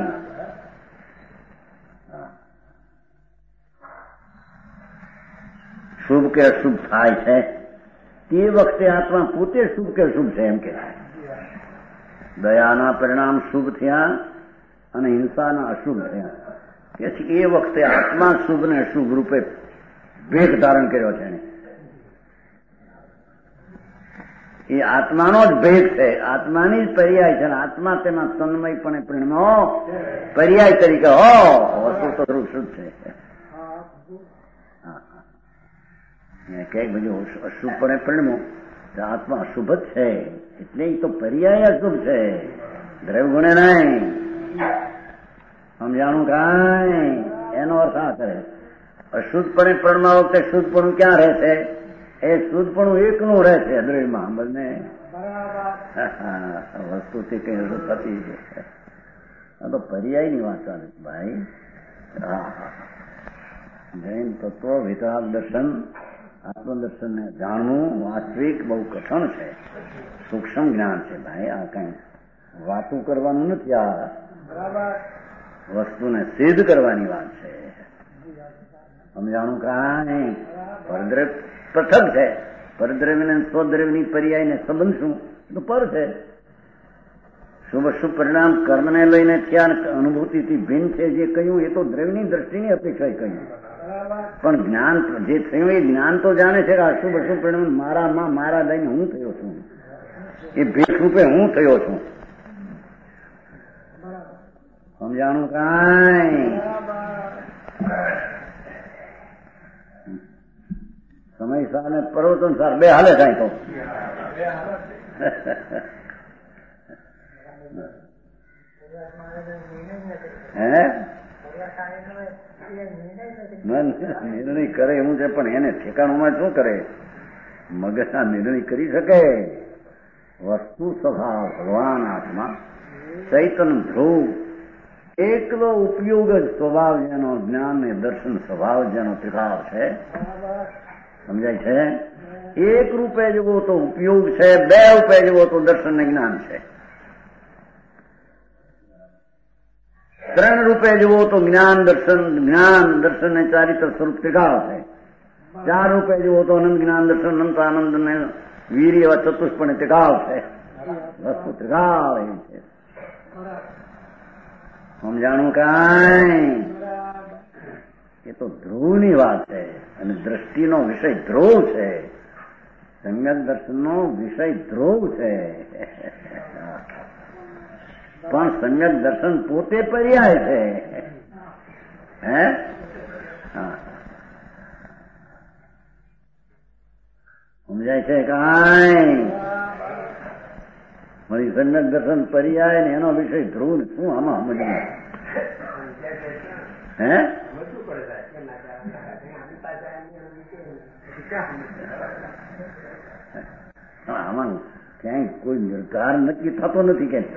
શુભ કે અશુભ થાય છે તે વખતે આત્મા પોતે શુભ કે અશુભ છે એમ કહેવાય. દયાના પરિણામ શુભ થયા અને હિંસાના અશુભ થયા. કે એ વખતે આત્મા શુભ ને અશુભ રૂપે ભેદ ધારણ કર્યો છે. એ આત્માનો જ ભેદ છે, આત્માની જ પર્યાય છે. આત્મા તેમાં તન્મયપણે પરિણમો પર્યાય તરીકે હો વસ્તુ તો ધ્રુવ શુદ્ધ છે. ક્યાંક બધું અશુભપણે પરિણમો આત્મા અશુભ જ છે એટલે એ તો પર્યાય અશુભ છે, દ્રવ્ય ગુણે નહીં. સમજાણું કાંઈ? એનો અર્થ આ કરે અશુદ્ધપણે પ્રણમા વખતે શુદ્ધપણું ક્યાં રહે છે? એ શુદ્ધપણું એકનું રહે છે દ્રવ્યમાં. બંને વસ્તુથી કઈ રજૂ થતી છે. આ તો પર્યાયની વાત ચાલે ભાઈ. હા જૈન તત્વ વિતરાગ દર્શન આત્મદર્શનને જાણવું વાસ્તવિક બહુ કઠણ છે, સૂક્ષ્મ જ્ઞાન છે ભાઈ. આ કઈ વાતું કરવાનું નથી, આ વસ્તુને સિદ્ધ કરવાની વાત છે. સમજાણું કાંઈ? પરદ્રવ્ય પૃથક છે. પરદ્રવ્ય ને સ્વદ્રવ્યની પર્યાયને સંબંધ શું? તો પર છે. શુભ શુભ પરિણામ કર્મને લઈને થયા અનુભૂતિથી ભિન્ન છે જે કહ્યું એ તો દ્રવ્યની દ્રષ્ટિની અપેક્ષા કહ્યું. પણ જ્ઞાન જે થયું એ જ્ઞાન તો જાણે છે કે અશુભ અશુભ પરિણામ મારામાં મારા દઈને હું થયો છું, એ ભેદ રૂપે હું થયો છું. સમજાણું કાંઈ? સમય સાર ને પર્વતન સાર બે હાલે કાંઈ તો હે નિર્ણય કરે એવું છે, પણ એને ઠેકાણુમાં શું કરે? મગજના નિર્ણય કરી શકે? વસ્તુ સ્વભાવ ભગવાન આત્મા ચૈતન ધ્રુવ એકલો ઉપયોગ જ સ્વભાવ જેનો જ્ઞાન ને દર્શન સ્વભાવ જેનો ત્રિકાળ છે. સમજાય છે? એક રૂપે જુઓ તો ઉપયોગ છે, બે રૂપે જુઓ તો દર્શન ને જ્ઞાન છે, ત્રણ રૂપે જુઓ તો જ્ઞાન દર્શન જ્ઞાન દર્શન ને ચારિત્ર સ્વરૂપ ત્રિકાળ છે, ચાર રૂપે જુઓ તો અનંત જ્ઞાન દર્શન અનંત આનંદ ને વીર્ય એવા ચતુષ્પણે ત્રિકાળ છે. વસ્તુ ત્રિકાળ એ છે. સમજાણું કાંઈ? એ તો ધ્રુવની વાત છે અને દ્રષ્ટિનો વિષય ધ્રુવ છે. સમ્યક દર્શનનો વિષય ધ્રુવ છે, પણ સમ્યક દર્શન પોતે પર્યાય છે. હે હા સમજાય છે કાંઈ? મારી સમ્યક દર્શન પર્યાય ને એનો વિષય ધ્રુવ ને શું આમાં સમજ? હે આમાં ક્યાંય કોઈ નિર્ધાર નક્કી થતો નથી કે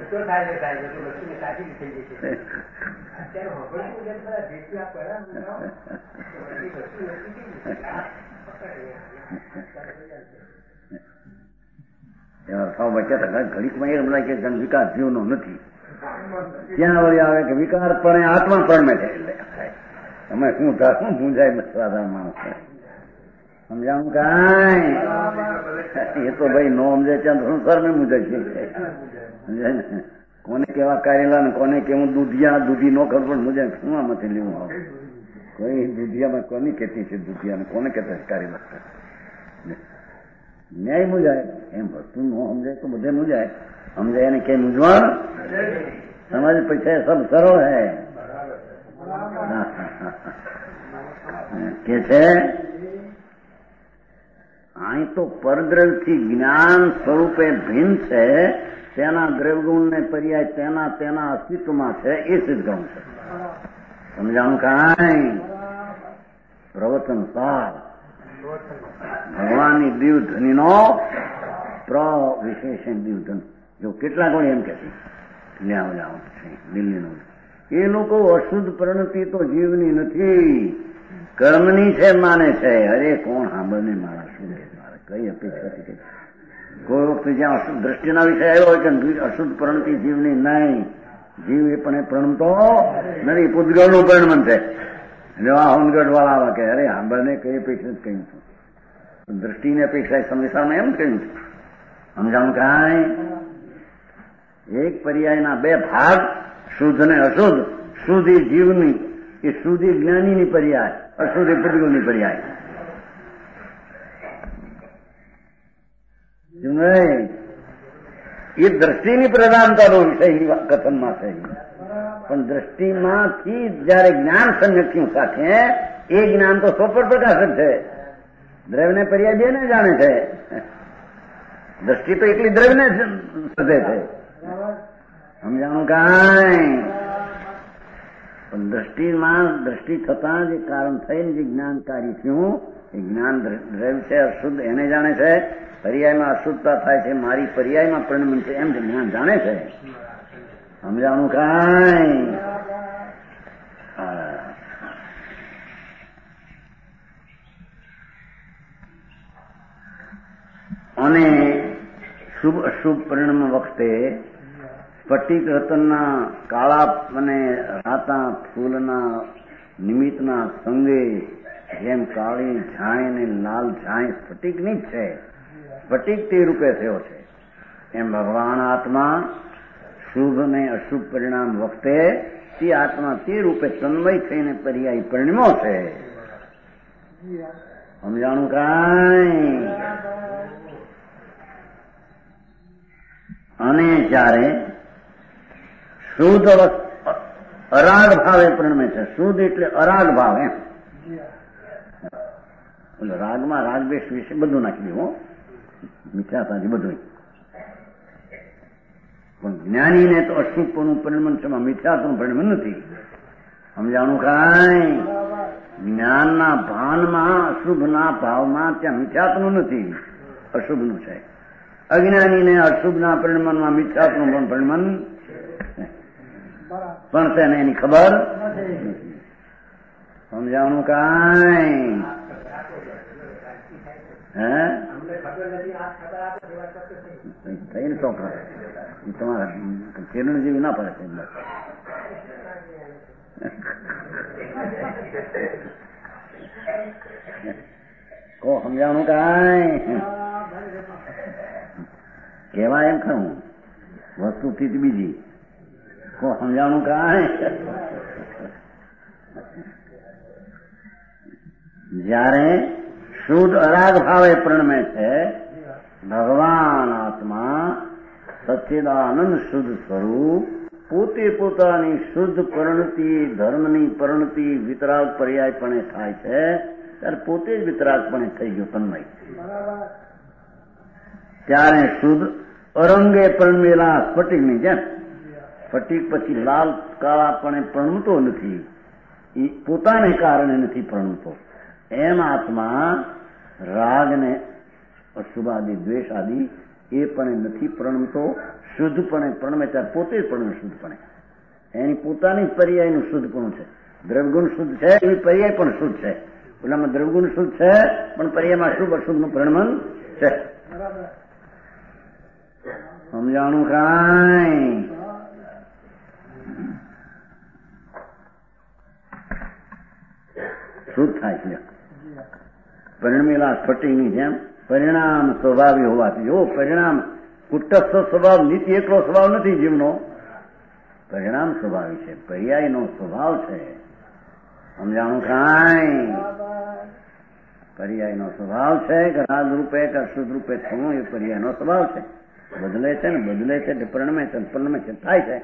ઘડીકમાં એ બોલાય કે વિકાર જીવનો નથી. ત્યાં વળી આવે કે વિકાર પણ આત્મા પણ છે. તમે શું થાય શું પૂંજાય સાધારણ માણસ સમજાવું કાંઈ એ તો ભાઈ નો સમજે ત્યાં સંસાર ને મુજાય છે. સમજાય ને કોને કેવા કારેલા ને કોને કેવું દૂધિયા દૂધી નો ખબર પણ મુજાય શું આમાંથી લેવું આવે કોઈ દૂધિયામાં કોની કેતી છે દૂધિયા ને કોને કેતા છે કારેલા ન્યાય મુજાય એમ વસ્તુ નો સમજાય તો બધે મુજાય સમજાય એને કઈ મૂંઝવણ તમારી પૈસા સબ સરળ હે કે છે અહીં તો પરદ્રવથી જ્ઞાન સ્વરૂપે ભિન્ન છે તેના દ્રવગુણ ને પર્યાય તેના તેના અસ્તિત્વમાં છે એ સિદ્ધગુણ છે. સમજાણું કાંઈ પ્રવચન સાર ભગવાનની દીવધનીનો પ્રવિશેષણ દીવધન જો કેટલા ગણ એમ કે છે લ્યાવ લ્યાવ છે દિલ્હીનું એ લોકો અશુદ્ધ પ્રણતિ તો જીવની નથી કર્મની છે માને છે. અરે કોણ સાંભળને મારા શું મારે કઈ અપેક્ષા હતી કોઈ વખતે જ્યાં અશુદ્ધ દ્રષ્ટિના વિષય આવ્યો હોય કે અશુદ્ધ પ્રણતિ જીવની નહીં જીવ એ પણ એ પ્રણમતો નથી પૂતગળનું પરિણમન છે. આ હોનગઢ વાળા આવા કે અરે સાંભળને કઈ અપેક્ષા કહ્યું છું દ્રષ્ટિની અપેક્ષા સંદેશામાં એમ કહ્યું છે. સમજાણું કાંઈ એક પર્યાયના બે ભાગ શુદ્ધ ને અશુદ્ધ. શુદ્ધ એ જીવની એ શુદ્ધ એ જ્ઞાનીની પર્યાય અશુદ્ધ એ પૂતગળની પર્યાય. એ દ્રષ્ટિની પ્રધાનતાનો વિષય કથનમાં છે પણ દ્રષ્ટિમાંથી જયારે જ્ઞાન સંયક્યું સાથે એ જ્ઞાન તો સ્વપર પ્રકાશક છે. દ્રવ્યને પર્યાય બે ને જાણે છે. દ્રષ્ટિ તો એકલી દ્રવ્યને સધે છે. સમજાણું કાંઈ પણ દ્રષ્ટિમાં દ્રષ્ટિ થતા જે કારણ થઈને જે જ્ઞાનકારી થયું એ જ્ઞાન દ્રવ્ય છે અશુદ્ધ એને જાણે છે. પર્યાયમાં અશુદ્ધતા થાય છે મારી પર્યાયમાં પરિણમન છે એમ જે જ્ઞાન જાણે છે. સમજાણું કાંઈ અને શુભ અશુભ પરિણામ વખતે સ્ફટિક રતનના કાળા અને રાતા ફૂલના નિમિત્તના સંગે જેમ કાળી ઝાય અને લાલ ઝાય સ્ફટિકની જ છે સ્ફટિક તે રૂપે થયો છે એમ ભગવાન આત્મા શુભ અને અશુભ પરિણામ વખતે તે આત્મા તે રૂપે તન્મય થઈને પર્યાય પરિણમ્યો છે. સમજાણું કાંઈ અને જ્યારે શુદ્ધ અરાગ ભાવે પરિણમે છે. શુદ્ધ એટલે અરાગ ભાવ એમ એટલે રાગમાં રાગદ્વેષ વિશે બધું નાખી દેવું મીઠાતાથી બધું પણ જ્ઞાનીને તો અશુભનું પરિણમન છે મીઠાતું પરિણમન નથી. સમજાણું કાંઈ જ્ઞાનના ભાનમાં અશુભના ભાવમાં ત્યાં મીઠાતનું નથી અશુભનું છે. અજ્ઞાનીને અશુભના પરિણમનમાં મીઠાતનું પણ પરિણમન પણ તેને એની ખબર સમજાણું કાંઈ હે થઈને ચોપડા તમારા કિરણ જેવી ના પડે કો સમજાણું કાંઈ કેવાય એમ ખરું વસ્તુથી બીજી કો સમજાણું કાંઈ જ્યારે શુદ્ધ અરાગ ભાવે પ્રણમે છે ભગવાન આત્મા સચ્ચિદાનંદ શુદ્ધ સ્વરૂપ પોતે પોતાની શુદ્ધ પરિણતિ ધર્મની પરિણતિ વિતરાગ પર્યાયપણે થાય છે ત્યારે પોતે જ વિતરાગપણે થઈ ગયો તન્મય. ત્યારે શુદ્ધ અરંગે પરણમેલા સ્ફટિકની જેમ સ્ફટિક પછી લાલ કાળાપણે પ્રણમતો નથી એ પોતાને કારણે નથી પ્રણમતો એમ આત્મા રાગ ને અશુભાદિ દ્વેષ આદિ એ પણ નથી પ્રણમતો, શુદ્ધપણે પ્રણમે ત્યારે પોતે જ પ્રણમે શુદ્ધપણે. એની પોતાની જ પર્યાયનું શુદ્ધપણું છે. દ્રવગુણ શુદ્ધ છે એવી પર્યાય પણ શુદ્ધ છે. પેલામાં દ્રવગુણ શુદ્ધ છે પણ પર્યાયમાં શુભ અશુભનું પ્રણમન છે. સમજાણું કાંઈ? શુદ્ધ થાય છે પરિણમેલા સ્ફટિકની જેમ. પરિણામ સ્વભાવી હોવાથી. જો પરિણામ કુટસ્થ સ્વભાવ, નીતિ એકલો સ્વભાવ નથી જીવનો, પરિણામ સ્વભાવી છે, પર્યાયનો સ્વભાવ છે. સમજાણું કાંઈ? પર્યાયનો સ્વભાવ છે કે રાજ રૂપે કે શુદ્ધ રૂપે થવું એ પર્યાયનો સ્વભાવ છે. બદલે છે ને બદલે છે, પરિણમે છે પરિણમે છે, થાય છે.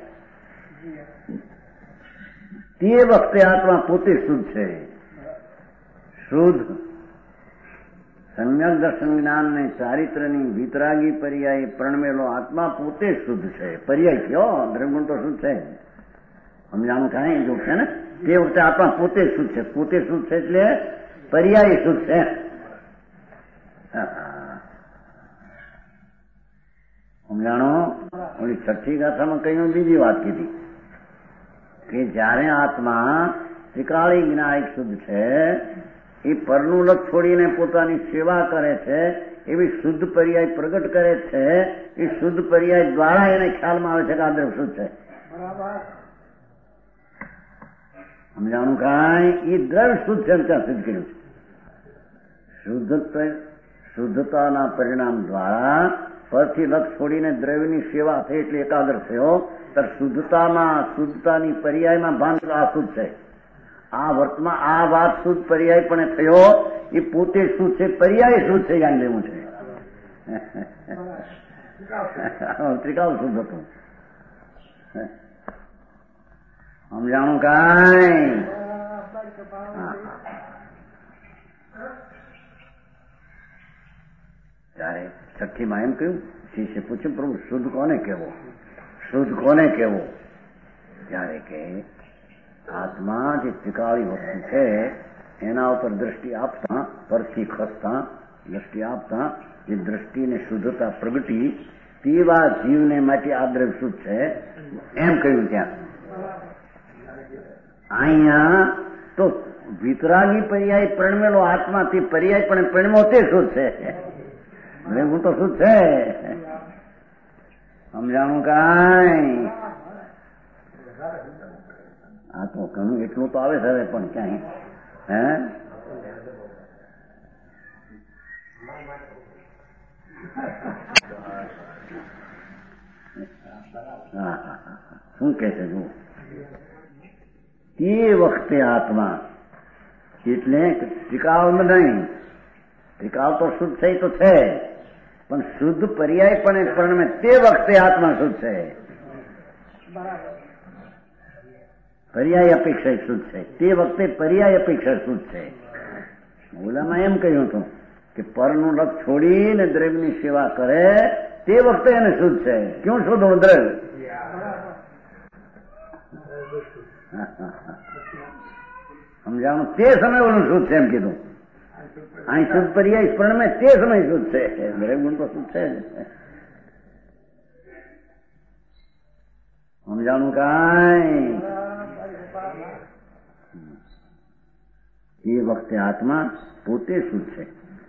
તે વખતે આત્મા પોતે શુદ્ધ છે. શુદ્ધ સમ્યક દર્શન જ્ઞાન ને ચારિત્રની વિતરાગી પર્યાય પ્રણમેલો આત્મા પોતે શુદ્ધ છે. પર્યાય કયો? દ્રવગુણ તો શુદ્ધ છે. સમજાણું કાંઈ? જો છે ને તે વખતે આત્મા પોતે શુદ્ધ છે. પોતે શુદ્ધ છે એટલે પર્યાય શુદ્ધ છે. સમજાણો? ઓલી છઠ્ઠી ગાથામાં કઈ બીજી વાત કીધી કે જયારે આત્મા ત્રિકાળી જ્ઞાયક શુદ્ધ છે, એ પરનું લક્ષ છોડીને પોતાની સેવા કરે છે, એવી શુદ્ધ પર્યાય પ્રગટ કરે છે. એ શુદ્ધ પર્યાય દ્વારા એને ખ્યાલમાં આવે છે કે આ દ્રવ શુદ્ધ છે. સમજાણું કાંઈ? એ દ્રવ શુદ્ધ છે ત્યાં સિદ્ધ કર્યું છે. શુદ્ધ શુદ્ધતાના પરિણામ દ્વારા પરથી લક્ષ છોડીને દ્રવ્યની સેવા થઈ એટલે એકાગ્ર થયો. ત્યારે શુદ્ધતામાં શુદ્ધતાની પર્યાયમાં ભાન આ શુદ્ધ છે. આ વર્તમાં આ વાત શુદ્ધ પર્યાય પણ થયો. એ પોતે શુદ્ધ છે, પર્યાય શુદ્ધ છે. જાણી લેવું છે. ત્રિકાળ શુદ્ધ હતું. સમજાણું કાંઈ? ત્યારે છઠ્ઠીમાં એમ કહ્યું, શિષ્ય પૂછ્યું પ્રભુ શુદ્ધ કોને કહેવો? શુદ્ધ કોને કહેવો? ત્યારે કે આત્મા જે ત્રિકાળી વસ્તુ છે એના ઉપર દ્રષ્ટિ આપતા, પરથી ખસતા દ્રષ્ટિ આપતા જે દ્રષ્ટિને શુદ્ધતા પ્રગટી તેવા જીવને માટે આ દ્રવ્ય શુદ્ધ છે એમ કહ્યું. ત્યાં અહીંયા તો વિતરાગી પર્યાય પ્રણમેલો આત્મા તે પર્યાય પણ પ્રણમો તે શુદ્ધ છે. હું તો શુદ્ધ છે. સમજાણું કાંઈ? આ તો ઘણું એટલું તો આવે છે હવે પણ ક્યાંય. હે હા હા હા શું કે છે જુઓ. તે વખતે આત્મા એટલે ત્રિકાળ નહીં, ત્રિકાળ તો શુદ્ધ છે તો છે, પણ શુદ્ધ પર્યાય પણ પરિણમે તે વખતે આત્મા શુદ્ધ છે. પર્યાય અપેક્ષા શુદ્ધ છે. તે વખતે પર્યાય અપેક્ષા શુદ્ધ છે. ઓલામાં એમ કહ્યું હતું કે પરનું લક્ષ છોડીને દ્રવ્યની સેવા કરે તે વખતે એને શુદ્ધ છે. ક્યું શુદ્ધ દ્રવ્ય? સમજાણું? તે સમય ઓલું શુદ્ધ છે એમ કીધું. અહીં શુદ્ધ પર્યાય પ્રણમે તે સમય શુદ્ધ છે. દ્રવ્યગુણ તો શુદ્ધ છે. સમજાણું કાંઈ? એ વખતે આત્મા પોતે શુદ્ધ છે.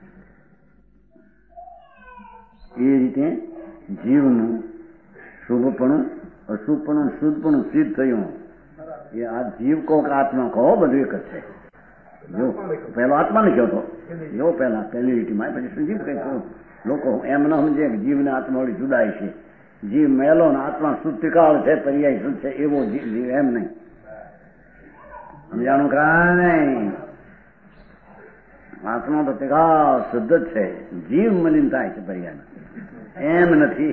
એ રીતે જીવનું શુભપણું અશુભપણું શુદ્ધપણું સિદ્ધ થયું. એ આ જીવ કહો કે આત્મા કહો બધું એક જ છે. જો પહેલો આત્માને કહો તો જો પહેલા પહેલી લીટીમાં પછી જીવ કઈ કહું. લોકો એમ ન સમજે કે જીવને આત્મા વળી જુદાય છે. જીવ મેલો ને આત્મા શુદ્ધ ત્રિકાળ છે, પર્યાય શુદ્ધ છે એવો જીવ એમ નહીં. સમજાણું કાંઈ? આત્મા તો ત્રિકાળ શુદ્ધ જ છે. જીવ મલિન થાય છે પર્યાય એમ નથી.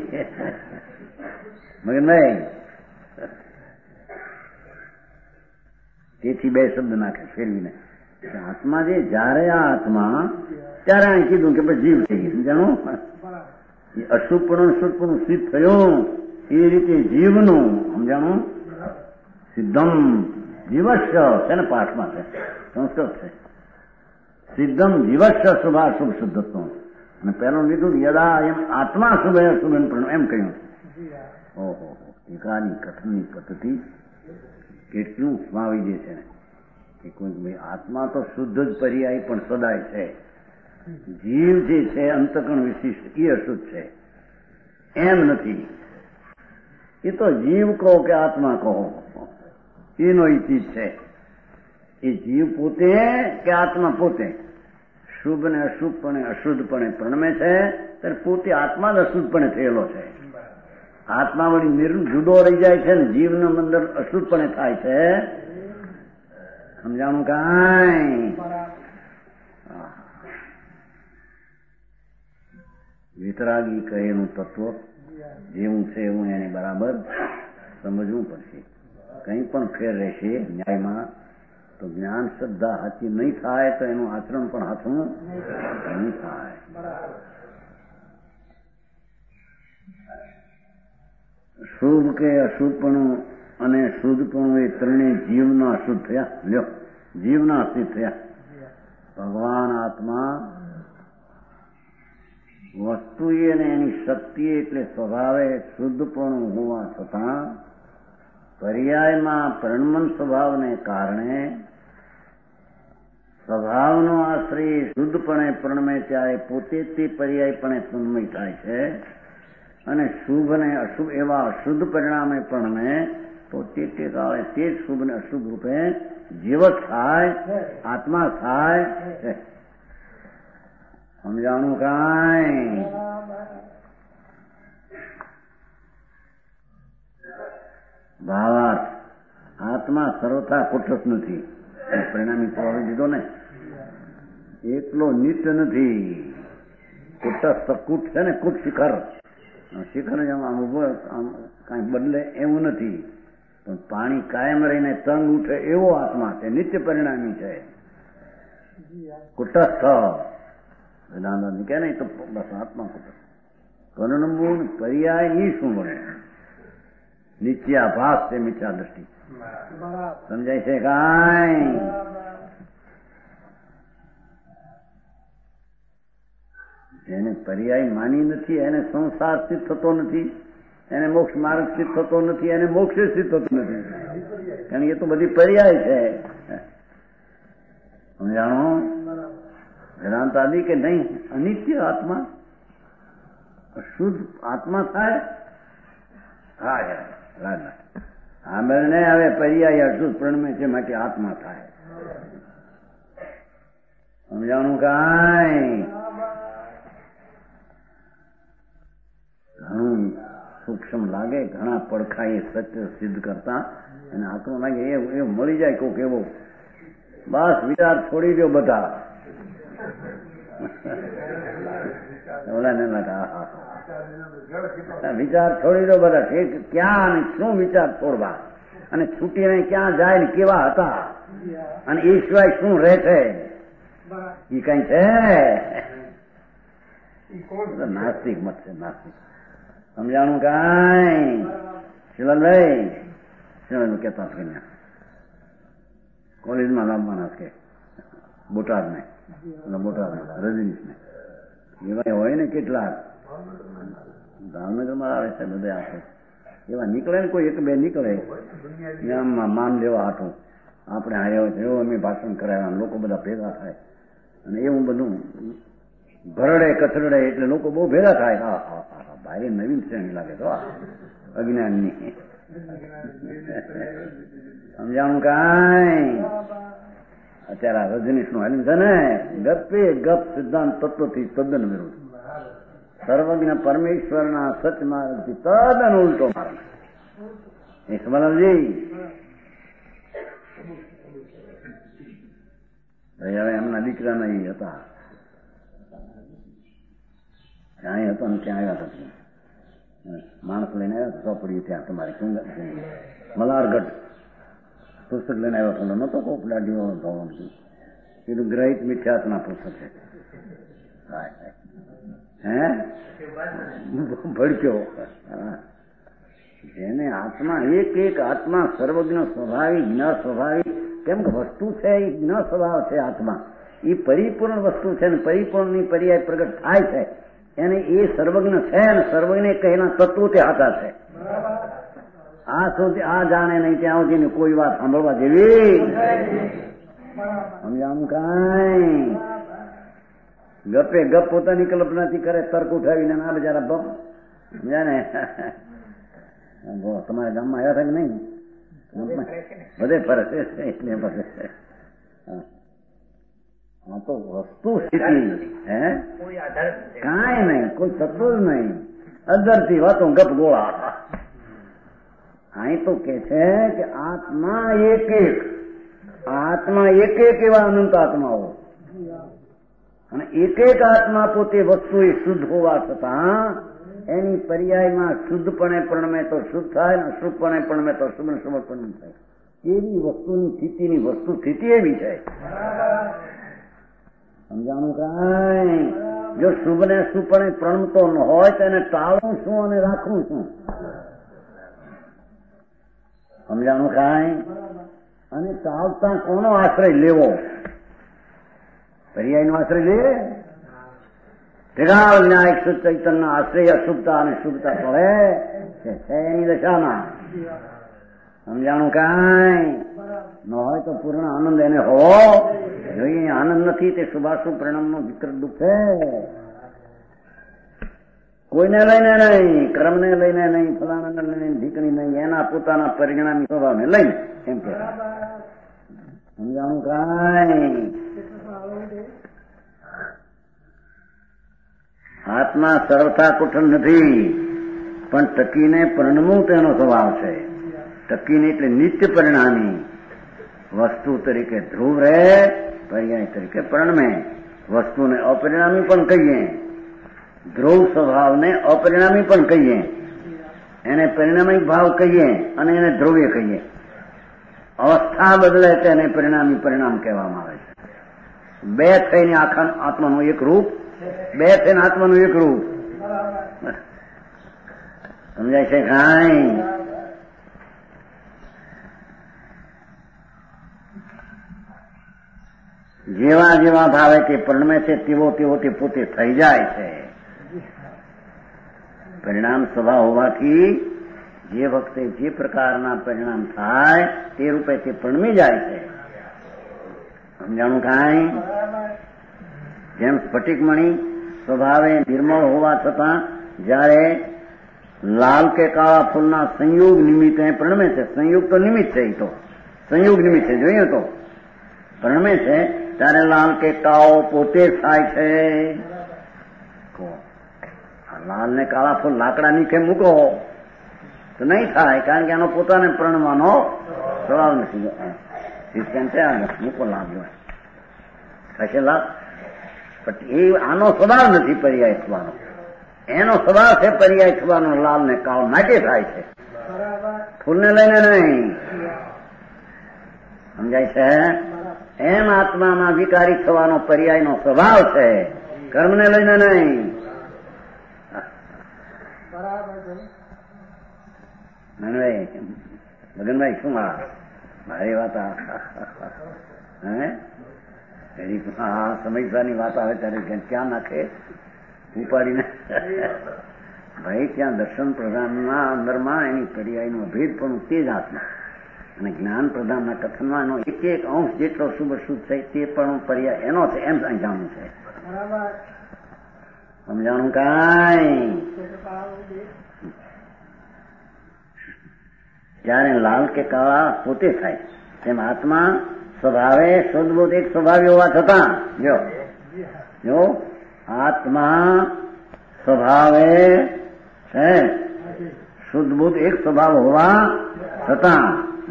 મગનભાઈ તેથી બે શબ્દ નાખે ફેરવીને. આત્મા જે જયારે આ આત્મા ત્યારે અહીં કીધું કે ભાઈ જીવ થઈ ગયું. સમજાણું? અશુભપણું શુદ્ધપણું સિદ્ધ થયું એ રીતે જીવનું. સમજાણું? સિદ્ધમ જીવસ્ય છે ને પાઠમાં છે, સંસ્કૃત છે. સિદ્ધમ જીવસ્ય શુભાશુભ શુદ્ધત્વ. અને પહેલું લીધું યદા એમ આત્મા શુભ શુભ એમ કહ્યું. ઓહો ટીકાની કથનની પદ્ધતિ કેટલું સ્માવી દે છે કે કોઈ ભાઈ આત્મા તો શુદ્ધ જ પર્યાય પણ સદાય છે. જીવ જે છે અંતકણ વિશિષ્ટ એ અશુદ્ધ છે એમ નથી. એ તો જીવ કહો કે આત્મા કહો એનો એ ચીજ છે. એ જીવ પોતે કે આત્મા પોતે શુભ ને અશુભપણે અશુદ્ધપણે પ્રણમે છે ત્યારે પોતે આત્મા જ અશુદ્ધપણે થયેલો છે. આત્મા વળી નિર્ જુદો રહી જાય છે ને જીવનો અંદર અશુદ્ધપણે થાય છે. સમજાણું કાંઈ? વિતરાગી કહેલું તત્વ જેવું છે એવું એને બરાબર સમજવું પડશે. કંઈ પણ ફેર રહેશે ન્યાયમાં તો જ્ઞાન શ્રદ્ધા હાથી નહીં થાય તો એનું આચરણ પણ હાથું નહીં થાય. શુભ કે અશુભપણું અને શુદ્ધપણું એ ત્રણેય જીવના અશુદ્ધ થયા. લ્યો જીવના અશુદ્ધ થયા. ભગવાન આત્મા વસ્તુ અને એની શક્તિ એટલે સ્વભાવે શુદ્ધપણું હોવા છતાં પર્યાયમાં પ્રણમન સ્વભાવને કારણે સ્વભાવનો આશ્રય શુદ્ધપણે પ્રણમે ત્યારે પોતે તે પર્યાયપણે તન્મય થાય છે અને શુભ ને અશુભ એવા અશુદ્ધ પરિણામે પ્રણમે તો તે તે કાળે તે જ શુભ ને અશુભ રૂપે જીવત થાય આત્મા થાય છે. સમજાણું કાંઈ? ભાવાર્થ આત્મા સર્વથા કુટસ્થ નથી. પરિણામી સ્વભાવ દીધો ને એટલો નિત્ય નથી. કુટસ્થ કુટ છે ને કુટ શિખર શિખર આમ ઉભો આમ કાંઈ બદલે એવું નથી. પણ પાણી કાયમ રહીને તંગ ઉઠે એવો આત્મા છે. નિત્ય પરિણામી છે. કુટસ્થ વેદાંત કે નહીં તો બસ આત્મા કુટસ્થ. પરણવું પર્યાય એ શું બને? નિત્યાભાસ છે મિથ્યા દ્રષ્ટિ. સમજાય છે કાંઈ? જેને પર્યાય માની નથી એને સંસાર સ્થિત થતો નથી, એને મોક્ષ માર્ગ સ્થિત થતો નથી, એને મોક્ષ સ્થિત થતો નથી. કારણ કે એ તો બધી પર્યાય છે. સમજાણો? વેદાંત આદિ કે નહીં અનિત્ય આત્મા શુદ્ધ આત્મા થાય. હા રાજા સાંભળ ને હવે પર્યાય અશુદ્ધ પ્રણમે છે માટે આત્મા થાય. સમજાણું કાંઈ? ઘણું સૂક્ષ્મ લાગે, ઘણા પડખા એ સત્ય સિદ્ધ કરતા એને આત્મા લાગે એવું મળી જાય કોક એવો. બસ વિચાર છોડી દો બધા. વિચાર છોડી દો બધા. ક્યાં શું વિચાર છોડવા અને છૂટીને ક્યાં જાય ને કેવા હતા અને એ સિવાય શું રહે છે એ કઈ છે? નાસ્તિક મત છે નાસ્તિક. સમજાણું કાંઈ? શિવલભાઈ શિવલ કેતા કોલેજમાં લાવવાના કે બોટાદ ને બોટાદ રજનીશ ને એવા હોય ને કેટલાક ભાવનગરમાં આવે છે બધા આપે એવા નીકળે ને કોઈ એક બે નીકળે આમમાં માન લેવા હાટું આપણે આવ્યો છે એવું અમે ભાષણ કરાવ્યા લોકો બધા ભેગા થાય અને એવું બધું ભરડે કથરડે એટલે લોકો બહુ ભેગા થાય. હા હા હા ભાઈ નવીન શ્રેણી લાગે તો અજ્ઞાનની. સમજાણું કાંઈ? અત્યારે રજનીશ નું હાલ્યું છે ને ગપે ગપ સિદ્ધાંત તત્વથી તદ્દન વિરુદ્ધ. સર્વજ્ઞ પરમેશ્વરના સચ માર્ગથી તદ્દન ઉલટો માર્ગ. ઈશ્વરજી હવે એમના દીકરાના એ હતા ત્યાં હતો ને ત્યાં આવ્યા હતા. માણસ લઈને આવ્યા હતા ચોપડી ત્યાં તમારે મલારગઢ પુસ્તક લઈને આવ્યો હતો. નતો કોપડાડીઓ ભવન કીધું ગ્રહિત મિથ્યાત્મા પુસ્તક છે. હે ભડક્યો. જેને આત્મા એક એક આત્મા સર્વજ્ઞ સ્વાભાવિક ન સ્વાભાવિક કેમ કે વસ્તુ છે એ ન સ્વભાવ છે આત્મા એ પરિપૂર્ણ વસ્તુ છે ને પરિપૂર્ણની પર્યાય પ્રગટ થાય છે એને એ સર્વજ્ઞ છે અને સર્વજ્ઞ કહેના તત્વો તે હાથા છે. આ સુધી આ જાણે નહીં ત્યાં સુધી કોઈ વાત સાંભળવા જેવી સમજાણું કાંઈ ગપે ગપ પોતાની કલ્પનાથી કરે તર્ક ઉઠાવીને ના બિચારા બપ સમજ્યા ને. તમારા ગામમાં આવ્યા હતા કે નહીં? બધે ફરક એટલે બધે હા તો વસ્તુ સ્થિતિ હે કાંઈ નહીં કોઈ તત્વ જ નહીં અંદરથી વાતો ગપ ગોળા. અહીં તો કે છે કે આત્મા એક એક આત્મા એક એક એવા અનંત આત્માઓ અને એક એક આત્મા પોતે વસ્તુ એ શુદ્ધ હોવા છતાં એની પર્યાયમાં શુદ્ધપણે પરણમે તો શુદ્ધ થાય ને અશુદ્ધપણે પરણમે તો શુભ શુભ પરણમ થાય. એવી વસ્તુની સ્થિતિની વસ્તુ સ્થિતિ એવી છે. સમજાણું કાંઈ? જો શુભ ને શુભપણે પ્રણમતો ન હોય તો એને ટાળવું શું અને રાખવું શું? સમજાણું કાંઈ? અને ટાળતા કોનો આશ્રય લેવો? પર્યાયનો આશ્રય લે ત્રિકાળ ન્યાય શુદ્ધ ચૈતન્ય આશ્રય અશુભતા અને શુભતા પડે છે એની દશામાં. સમજાણું કાંઈ? ન હોય તો પૂર્ણ આનંદ એને હોવો જોઈએ. આનંદ નથી તે શુભાશુભ પરિણામનો વિકૃત દુઃખ છે. કોઈને લઈને નહીં, કર્મને લઈને નહીં, ફલાણાને લઈને ઢીકણી નહીં, એના પોતાના પરિણામી સ્વભાવને લઈને એમ કે સમજાણું કાંઈ? આત્મા સરળતા કુઠન નથી પણ ટકીને પરણવું તેનો સ્વભાવ છે. ટકીને એટલે નિત્ય પરિણામી વસ્તુ તરીકે ધ્રુવ રહે, પર્યાય તરીકે પરણમે. વસ્તુને અપરિણામી પણ કહીએ, ધ્રુવ સ્વભાવને અપરિણામી પણ કહીએ, એને પરિણામી ભાવ કહીએ અને એને ધ્રુવ્ય કહીએ. અવસ્થા બદલે તેને પરિણામી પરિણામ કહેવામાં આવે છે. બે થઈને આખા આત્માનું એક રૂપ, બે થઈને આત્માનું એક રૂપ. સમજાય છે કાંઈ? જેવા જેવા ભાવે તે પરણમે છે તેવો તેવો તે પોતે થઈ જાય છે. પરિણામ સ્વભાવ હોવાથી જે વખતે જે પ્રકારના પરિણામ થાય તે રૂપે તે પરણમી જાય છે. સમજાણું કાંઈ? જેમ સ્ફટિકમણી સ્વભાવે નિર્મળ હોવા છતાં જયારે લાલ કે કાળા ફૂલના સંયોગ નિમિત્તે પરણમે છે, સંયોગ તો નિમિત્ત છે, એ તો સંયોગ નિમિત્ત છે, જોઈએ તો પરણમે છે ત્યારે લાલ કે કાળો પોતે થાય છે. લાલ ને કાળા ફૂલ લાકડા નીચે મૂકો તો નહીં થાય, કારણ કે આનો પોતાને પરણવાનો સ્વભાવ નથી. મૂકો લાભ થશે લાભ, એ આનો સ્વભાવ નથી પર્યાય થવાનો. એનો સ્વભાવ છે પર્યાય થવાનો. લાલ ને કાળો માટે થાય છે, ફૂલને લઈને નહીં. સમજાય છે? એમ આત્મામાં વિકારી થવાનો પર્યાયનો સ્વભાવ છે, કર્મને લઈને નહીં. મનભાઈ, લગનભાઈ શું આ મારી વાત હે સમયસાની વાત આવે ત્યારે ક્યાં નાખે ઉપાડીને? ભાઈ ત્યાં દર્શન પ્રધાનના અંદરમાં એની પર્યાયનો ભેદ પણ તે જ આત્મા અને જ્ઞાન પ્રધાનના કથનમાં એનો એક એક અંશ જેટલો શુભ શુભ છે તે પણ પર્યાય એનો છે, એમ જાણવું છે. સમજાણું કાંઈ? જયારે લાલ કે કાળા પોતે થાય તેમ આત્મા સ્વભાવે શુદ્ધબુદ્ધ એક સ્વભાવી હોવા છતાં જો જો આત્મા સ્વભાવે છે શુદ્ધબુદ્ધ એક સ્વભાવ હોવા છતાં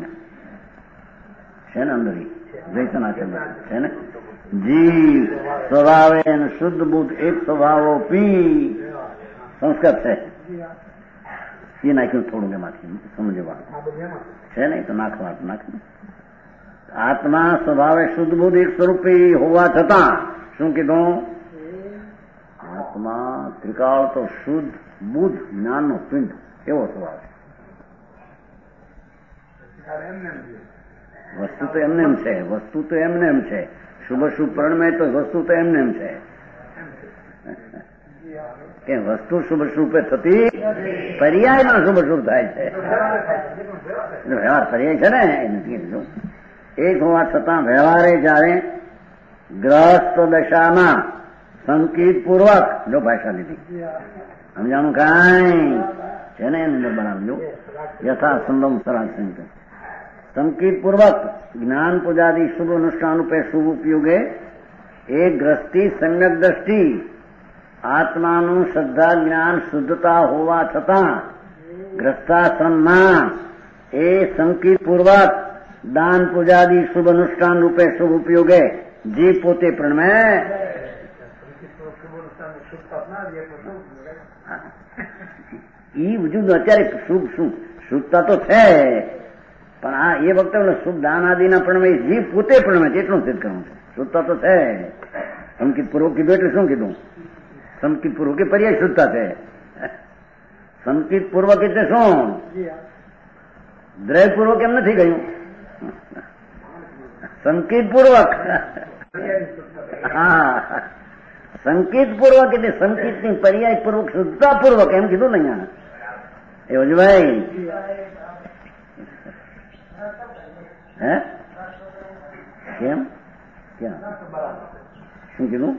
છે ને અંદર જૈતના છે ને જીવ સ્વભાવે શુદ્ધ બુદ્ધ એક સ્વભાવો પી સંસ્કૃત છે એ નાખ્યું થોડું એમાંથી સમજવા છે ને તો નાખવા નાખ. આત્મા સ્વભાવે શુદ્ધ બુદ્ધ એક સ્વરૂપી હોવા છતાં શું કીધું? આત્મા ત્રિકાળ તો શુદ્ધ બુદ્ધ જ્ઞાનનો પિંડ એવો સ્વભાવ છે. વસ્તુ તો એમને એમ છે, વસ્તુ તો એમને એમ છે, શુભ શુભ પ્રણમે તો વસ્તુ તો એમને એમ છે કે વસ્તુ શુભ શુભે થતી પર્યાયમાં શુભ શુભ થાય છે. વ્યવહાર પર્યાય છે ને એ નથી કીધું. એક હોવા છતાં વ્યવહારે જયારે ગ્રસ્ત દશામાં સંકિત પૂર્વક જો ભાષા લીધી સમજાણું કાંઈ છે ને એની અંદર બનાવજો યથા સંદમ સરાસંત સંકિત પૂર્વક જ્ઞાન પૂજાદી શુભ અનુષ્ઠાન રૂપે શુભ ઉપયોગે એ ગ્રસ્તી સમ્યક દ્રષ્ટિ આત્માનું શ્રદ્ધા જ્ઞાન શુદ્ધતા હોવા છતાં ગ્રસ્તાશ્રમમાં એ સંકિત પૂર્વક દાન પૂજાદી શુભ અનુષ્ઠાન રૂપે શુભ ઉપયોગે જે પોતે પ્રણમે ઈ વજુદ અત્યારે શુભ શુભ શુભતા તો છે પણ આ એ વખતે શુભ દાન આદિના પ્રણમે જીવ પોતે પ્રણમે છે એટલું સિદ્ધ કરવું છે. શુદ્ધતા તો છે. સંકિત પૂર્વક કીધું એટલે શું કીધું? સંકિત પૂર્વક એ પર્યાય શુદ્ધતા છે. સંકિત પૂર્વક એટલે શું? દ્રય પૂર્વક એમ નથી ગયું. સંકિત પૂર્વક હા સંકિત પૂર્વક એટલે સંકિતની પર્યાય પૂર્વક શુદ્ધતા પૂર્વક એમ કીધું ને અહીંયા એ હજુભાઈ હે કેમ ક્યાં શું કીધું?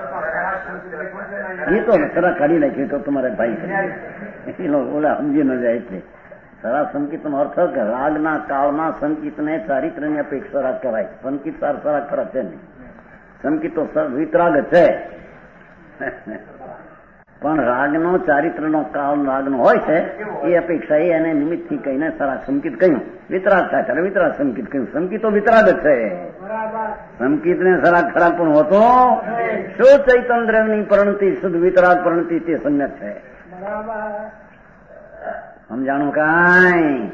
એ તો સરા કાઢી નાખ્યું તો તમારે ભાઈ ઓલા સમજી ન જાય એટલે સરા સંકિતનો અર્થ કે રાગના કાળના સંકિતને ચારિત્રની અપેક્ષા કરાય. સંકિત સાર સારા ખરા છે નહીં. સંકિત તો વિતરાગ છે પણ રાગનો ચારિત્રનો કાળ રાગનો હોય છે એ અપેક્ષા એ એને નિમિત્તથી કહીને સારા સંકિત કહ્યું. વિતરાગ થાય ત્યારે વિતરાગ સંકિત કહ્યું. સંકિતો વિતરાગ જ છે. સંકિતને સારા ખરાબ પણ હોતો શું ચૈતન્યની પરણતિ શુદ્ધ વિતરાગ પરણતિ તે સમ્યક છે. સમજાણું કાંઈ?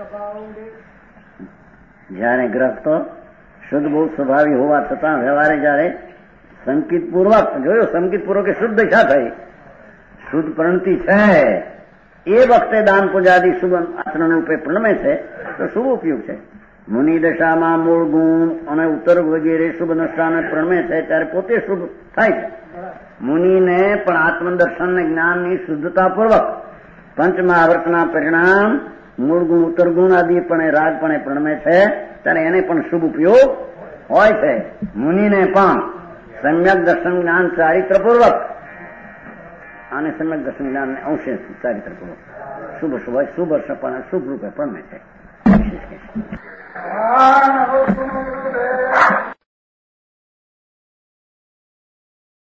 જયારે ગ્રસ્ત શુદ્ધ બહુ સ્વભાવી હોવા છતાં વ્યવહારે જયારે સંકિત પૂર્વક જોયું સંકિત પૂર્વક એ શુદ્ધ દશા થઈ શુદ્ધ પ્રણતિ છે એ વખતે દાન પૂજાદી શુભ આચરણ રૂપે પ્રણમે છે તો શુભ ઉપયોગ છે. મુનિ દશામાં મૂળ ગુણ અને ઉત્તર વગેરે શુભ અનુષ્ઠાન પ્રણમે છે ત્યારે પોતે શુભ થાય છે. મુનિને પણ આત્મદર્શન ને જ્ઞાનની શુદ્ધતા પૂર્વક પંચમહાવર્તના પરિણામ મૂળ ગુણ ઉત્તર ગુણ આદિ પણ રાગપણે પ્રણમે છે ત્યારે એને પણ શુભ ઉપયોગ હોય છે. મુનિને પણ સમ્યક દર્શન જ્ઞાન ચારિત્ર પૂર્વક અને સમ્યક દર્શન જ્ઞાન અંશે ચારિત્ર પૂર્વક શુભ શુભ શુભ શુભ રૂપે પ્રણમે છે.